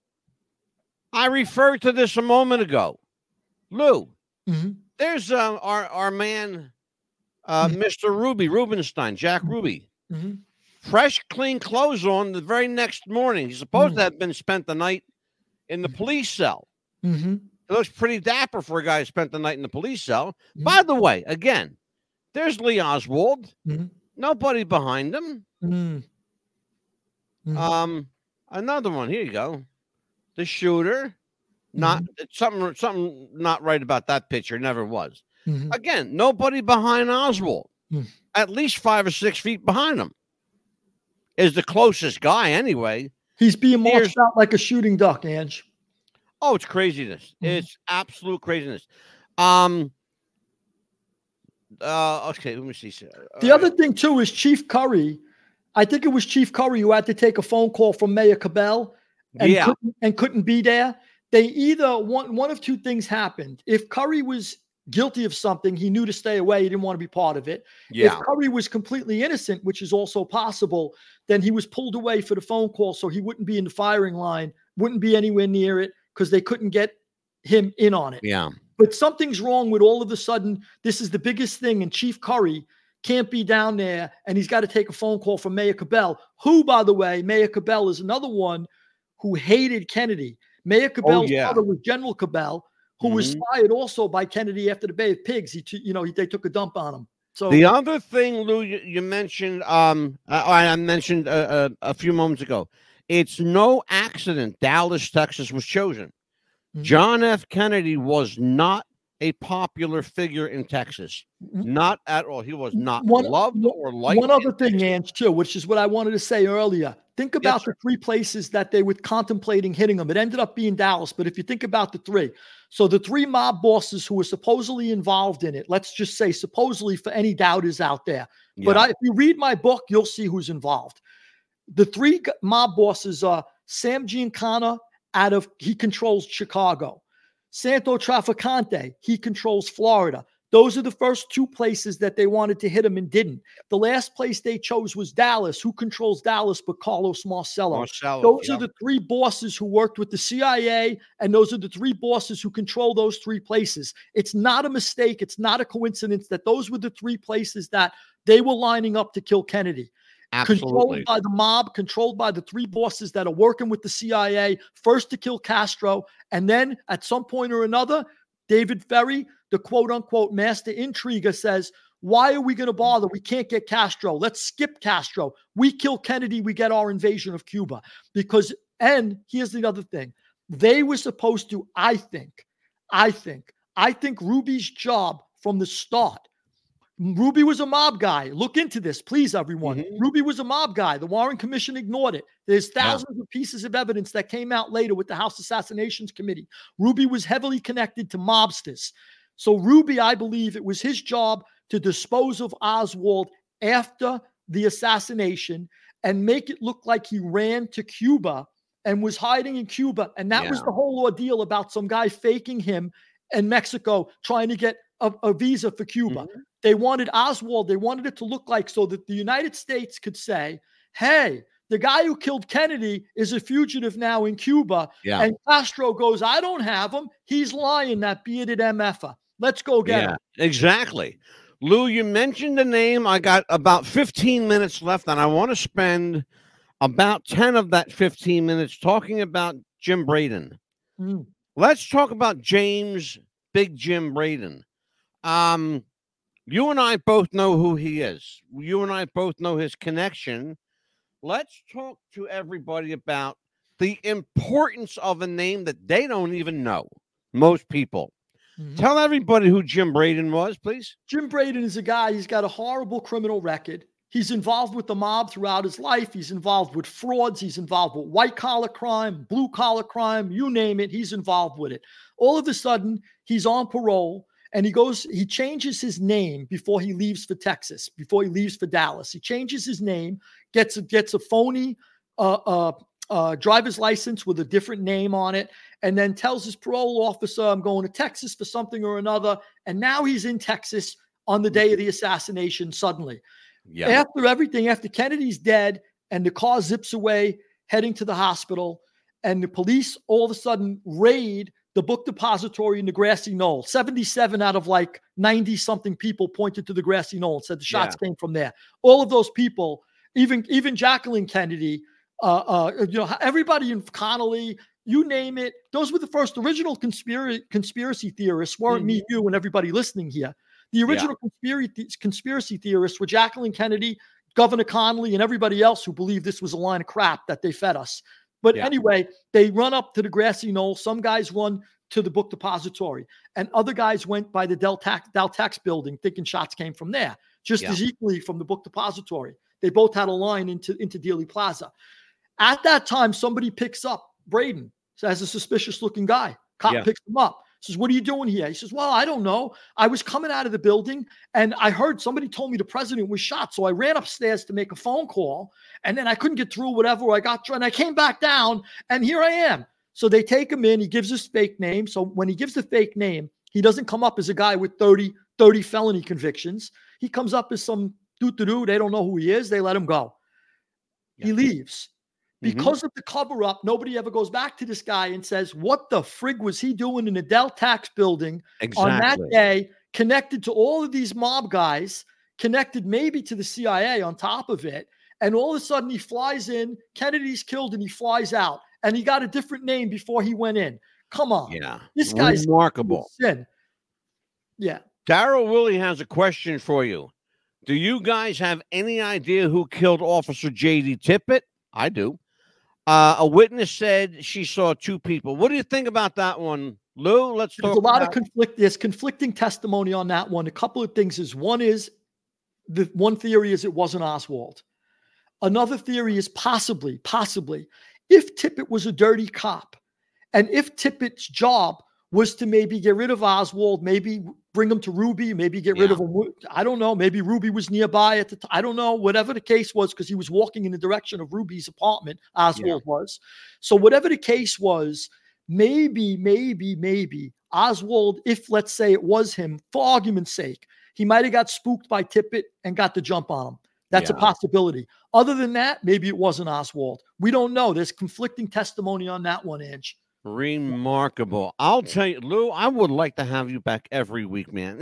I referred to this a moment ago. Lou, mm-hmm. there's uh, our our man, uh, mm-hmm. Mister Ruby Rubenstein, Jack Ruby. Mm-hmm. Fresh, clean clothes on the very next morning. He's supposed mm-hmm. to have been spent the night in the police cell. Mm-hmm. It looks pretty dapper for a guy who spent the night in the police cell. Mm-hmm. By the way, again, there's Lee Oswald. Mm-hmm. Nobody behind him. Mm-hmm. Um, another one. Here you go. The shooter. Not mm-hmm. something, something not right about that picture. Never was. Mm-hmm. Again, nobody behind Oswald. Mm-hmm. At least five or six feet behind him is the closest guy. Anyway, he's being marched Here's, out like a shooting duck, Ange. Oh, it's craziness. Mm-hmm. It's absolute craziness. Um. Uh. Okay. Let me see. All the right. other thing too is Chief Curry. I think it was Chief Curry who had to take a phone call from Mayor Cabell and yeah. couldn't, and couldn't be there. They either one one of two things happened. If Curry was guilty of something, he knew to stay away. He didn't want to be part of it. Yeah. If Curry was completely innocent, which is also possible, then he was pulled away for the phone call, so he wouldn't be in the firing line, wouldn't be anywhere near it because they couldn't get him in on it. Yeah. But something's wrong with all of a sudden. This is the biggest thing, and Chief Curry can't be down there, and he's got to take a phone call from Mayor Cabell, who, by the way, Mayor Cabell is another one who hated Kennedy. Mayor Cabell's oh, yeah. brother was General Cabell, who mm-hmm. was fired also by Kennedy after the Bay of Pigs. He, t- you know, he, they took a dump on him. So the other thing, Lou, you, you mentioned, um, I, I mentioned uh, uh, a few moments ago, it's no accident Dallas, Texas was chosen. Mm-hmm. John F. Kennedy was not a popular figure in Texas. Not at all. He was not one, loved one, or liked. One other thing, Ange, too, which is what I wanted to say earlier. Think about Yes, the three places that they were contemplating hitting him. It ended up being Dallas, but if you think about the three, so the three mob bosses who were supposedly involved in it, let's just say supposedly for any doubters out there. Yeah. But I, if you read my book, you'll see who's involved. The three g- mob bosses are Sam Giancana out of, he controls Chicago. Santo Trafficante, he controls Florida. Those are the first two places that they wanted to hit him and didn't. The last place they chose was Dallas. Who controls Dallas but Carlos Marcello? Marcello, Those yeah. are the three bosses who worked with the C I A, and those are the three bosses who control those three places. It's not a mistake. It's not a coincidence that those were the three places that they were lining up to kill Kennedy. Absolutely. Controlled by the mob, controlled by the three bosses that are working with the C I A, first to kill Castro, and then at some point or another, David Ferry, the quote-unquote master intriguer, says, why are we going to bother? We can't get Castro. Let's skip Castro. We kill Kennedy, we get our invasion of Cuba. Because, and here's the other thing. They were supposed to, I think, I think, I think Ruby's job from the start, Ruby was a mob guy. Look into this, please, everyone. Mm-hmm. Ruby was a mob guy. The Warren Commission ignored it. There's thousands yeah. of pieces of evidence that came out later with the House Assassinations Committee. Ruby was heavily connected to mobsters. So Ruby, I believe it was his job to dispose of Oswald after the assassination and make it look like he ran to Cuba and was hiding in Cuba. And that yeah. was the whole ordeal about some guy faking him in Mexico, trying to get a, a visa for Cuba. Mm-hmm. They wanted Oswald, they wanted it to look like so that the United States could say, hey, the guy who killed Kennedy is a fugitive now in Cuba. Yeah. And Castro goes, I don't have him. He's lying, that bearded M F-er. Let's go get yeah, him. Exactly. Lou, you mentioned the name. I got about fifteen minutes left, and I want to spend about ten of that fifteen minutes talking about Jim Braden. Mm. Let's talk about James Big Jim Braden. Um, you and I both know who he is. You and I both know his connection. Let's talk to everybody about the importance of a name that they don't even know, most people. Mm-hmm. Tell everybody who Jim Braden was, please. Jim Braden is a guy, he's got a horrible criminal record. He's involved with the mob throughout his life. He's involved with frauds. He's involved with white-collar crime, blue-collar crime, you name it, he's involved with it. All of a sudden, he's on parole. And he goes, he changes his name before he leaves for Texas, before he leaves for Dallas. He changes his name, gets a, gets a phony uh, uh, uh, driver's license with a different name on it, and then tells his parole officer, I'm going to Texas for something or another. And now he's in Texas on the day of the assassination suddenly. Yeah. After everything, after Kennedy's dead and the car zips away, heading to the hospital, and the police all of a sudden raid the book depository in the Grassy Knoll. seventy-seven out of like ninety something people pointed to the Grassy Knoll and said the shots yeah. came from there. All of those people, even, even Jacqueline Kennedy, uh, uh, you know, everybody in Connolly, you name it. Those were the first original conspiracy conspiracy theorists, weren't mm-hmm. me, you, and everybody listening here. The original yeah. conspiracy, conspiracy theorists were Jacqueline Kennedy, Governor Connolly, and everybody else who believed this was a line of crap that they fed us. But yeah. anyway, they run up to the Grassy Knoll. Some guys run to the book depository, and other guys went by the Del Tax, Del Tax building thinking shots came from there, just yeah. as equally from the book depository. They both had a line into, into Dealey Plaza. At that time, somebody picks up Braden as a suspicious-looking guy. Cop yeah. picks him up. Says, what are you doing here? He says, well, I don't know. I was coming out of the building and I heard somebody told me the president was shot. So I ran upstairs to make a phone call and then I couldn't get through whatever. I got and I came back down and here I am. So they take him in. He gives his fake name. So when he gives the fake name, he doesn't come up as a guy with thirty, thirty felony convictions. He comes up as some doo-doo-doo. They don't know who he is. They let him go. Yeah. He leaves. Because mm-hmm. of the cover-up, nobody ever goes back to this guy and says, what the frig was he doing in the Del Tax building exactly. on that day, connected to all of these mob guys, connected maybe to the C I A on top of it. And all of a sudden he flies in, Kennedy's killed, and he flies out. And he got a different name before he went in. Come on. Yeah. This guy's remarkable. Sin. Yeah. Daryl Willie has a question for you. Do you guys have any idea who killed Officer J D Tippit? I do. Uh, a witness said she saw two people. What do you think about that one, Lou, let's There's talk a lot about- of conflict. There's conflicting testimony on that one. A couple of things is one is the one theory is it wasn't Oswald. Another theory is possibly, possibly, if Tippit was a dirty cop, and if Tippit's job was to maybe get rid of Oswald, maybe bring him to Ruby, maybe get rid Yeah. of him. I don't know. Maybe Ruby was nearby at the time. I don't know. Whatever the case was, because he was walking in the direction of Ruby's apartment, Oswald was. So whatever the case was, maybe, maybe, maybe Oswald, if let's say it was him, for argument's sake, he might have got spooked by Tippit and got the jump on him. That's Yeah. a possibility. Other than that, maybe it wasn't Oswald. We don't know. There's conflicting testimony on that one, Ange. Remarkable. I'll tell you, Lou, I would like to have you back every week, man.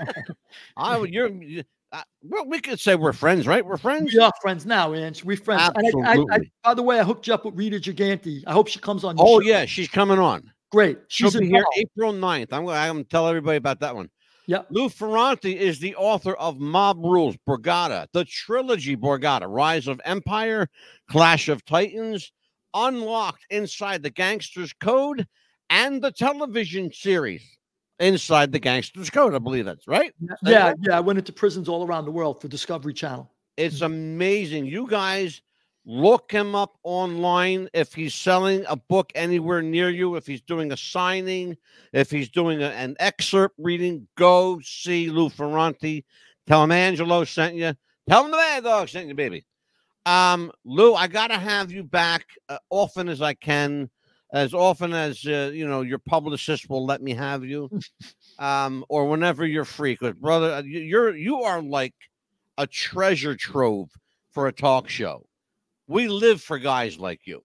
I would, you're, you- uh, well, we could say we're friends, right? We're friends. We are friends now, Ange. We're friends. And I, I, I, Absolutely. by the way, I hooked you up with Rita Gigante. I hope she comes on. your Oh, show. yeah, she's coming on. Great. She'll She's be here involved. April ninth. I'm going I'm to tell everybody about that one. Yeah. Lou Ferranti is the author of Mob Rules, Borgata, the trilogy Borgata, Rise of Empire, Clash of Titans, Unlocked Inside the Gangster's Code, and the television series Inside the Gangster's Code. I believe that's right. Yeah, yeah. I went into prisons all around the world for Discovery Channel. It's amazing. You guys look him up online if he's selling a book anywhere near you, if he's doing a signing, if he's doing a, an excerpt reading, go see Lou Ferranti. Tell him Angelo sent you. Tell him the Mad Dog sent you, baby. Um, Lou, I got to have you back uh, often as I can, as often as, uh, you know, your publicist will let me have you, um, or whenever you're free. Because, brother, you- you're, you are like a treasure trove for a talk show. We live for guys like you.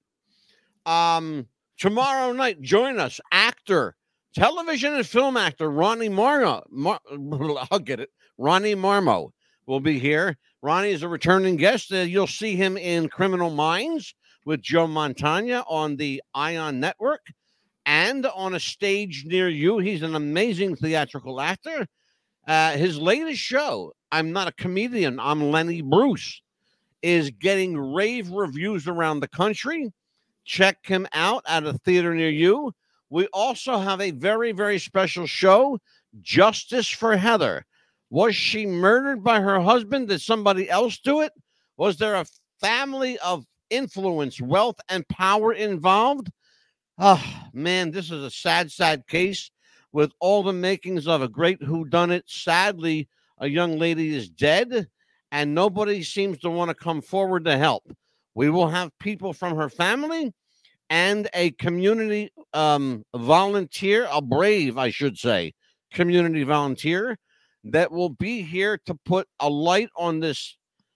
Um, tomorrow night, join us, actor, television and film actor Ronnie Marmo. Mar- I'll get it. Ronnie Marmo will be here. Ronnie is a returning guest. Uh, you'll see him in Criminal Minds with Joe Montana on the Ion Network and on a stage near you. He's an amazing theatrical actor. Uh, his latest show, I'm Not a Comedian, I'm Lenny Bruce, is getting rave reviews around the country. Check him out at a theater near you. We also have a very, very special show, Justice for Heather. Was she murdered by her husband? Did somebody else do it? Was there a family of influence, wealth, and power involved? Oh, man, this is a sad, sad case with all the makings of a great whodunit. Sadly, a young lady is dead, and nobody seems to want to come forward to help. We will have people from her family and a community um, volunteer, a brave, I should say, community volunteer that will be here to put a light on this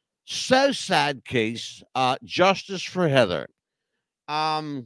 so sad case, uh, Justice for Heather. Um,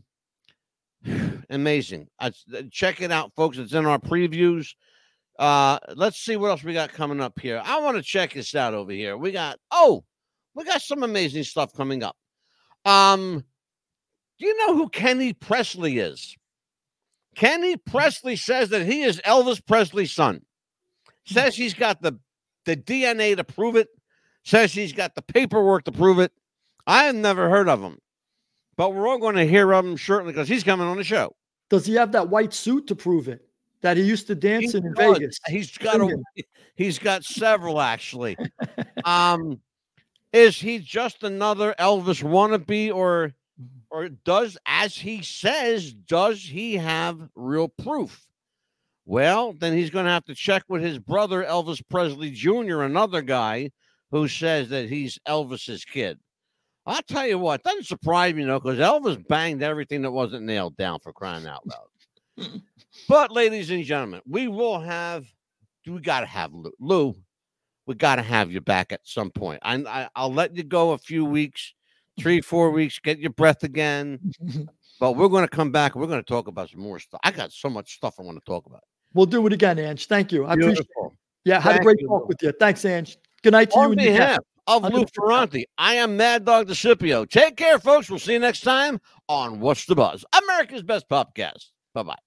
amazing. Uh, check it out, folks. It's in our previews. Uh, let's see what else we got coming up here. I want to check this out over here. We got, oh, we got some amazing stuff coming up. Um, do you know who Kenny Presley is? Kenny Presley says that he is Elvis Presley's son. Says he's got the, the D N A to prove it. Says he's got the paperwork to prove it. I have never heard of him, but we're all going to hear of him shortly because he's coming on the show. Does he have that white suit to prove it? That he used to dance He in, in does. Vegas? He's got a, he's got several actually. um, is he just another Elvis wannabe, or or does, as he says, does he have real proof? Well, then he's going to have to check with his brother Elvis Presley Junior, another guy who says that he's Elvis's kid. I'll tell you what, doesn't surprise me, you know, because Elvis banged everything that wasn't nailed down, for crying out loud. But, ladies and gentlemen, we will have, we got to have Lou. Lou, we got to have you back at some point. I, I, I'll let you go a few weeks, three, four weeks, get your breath again. But we're going to come back and we're going to talk about some more stuff. I got so much stuff I want to talk about. We'll do it again, Ange. Thank you. I appreciate it. Beautiful. Yeah, had a Thank great you, talk Lou. with you. Thanks, Ange. Good night to you On and your behalf guest. of one Lou hundred percent. Ferranti, I am Mad Dog DeCipio. Take care, folks. We'll see you next time on What's the Buzz, America's Best Podcast. Bye-bye.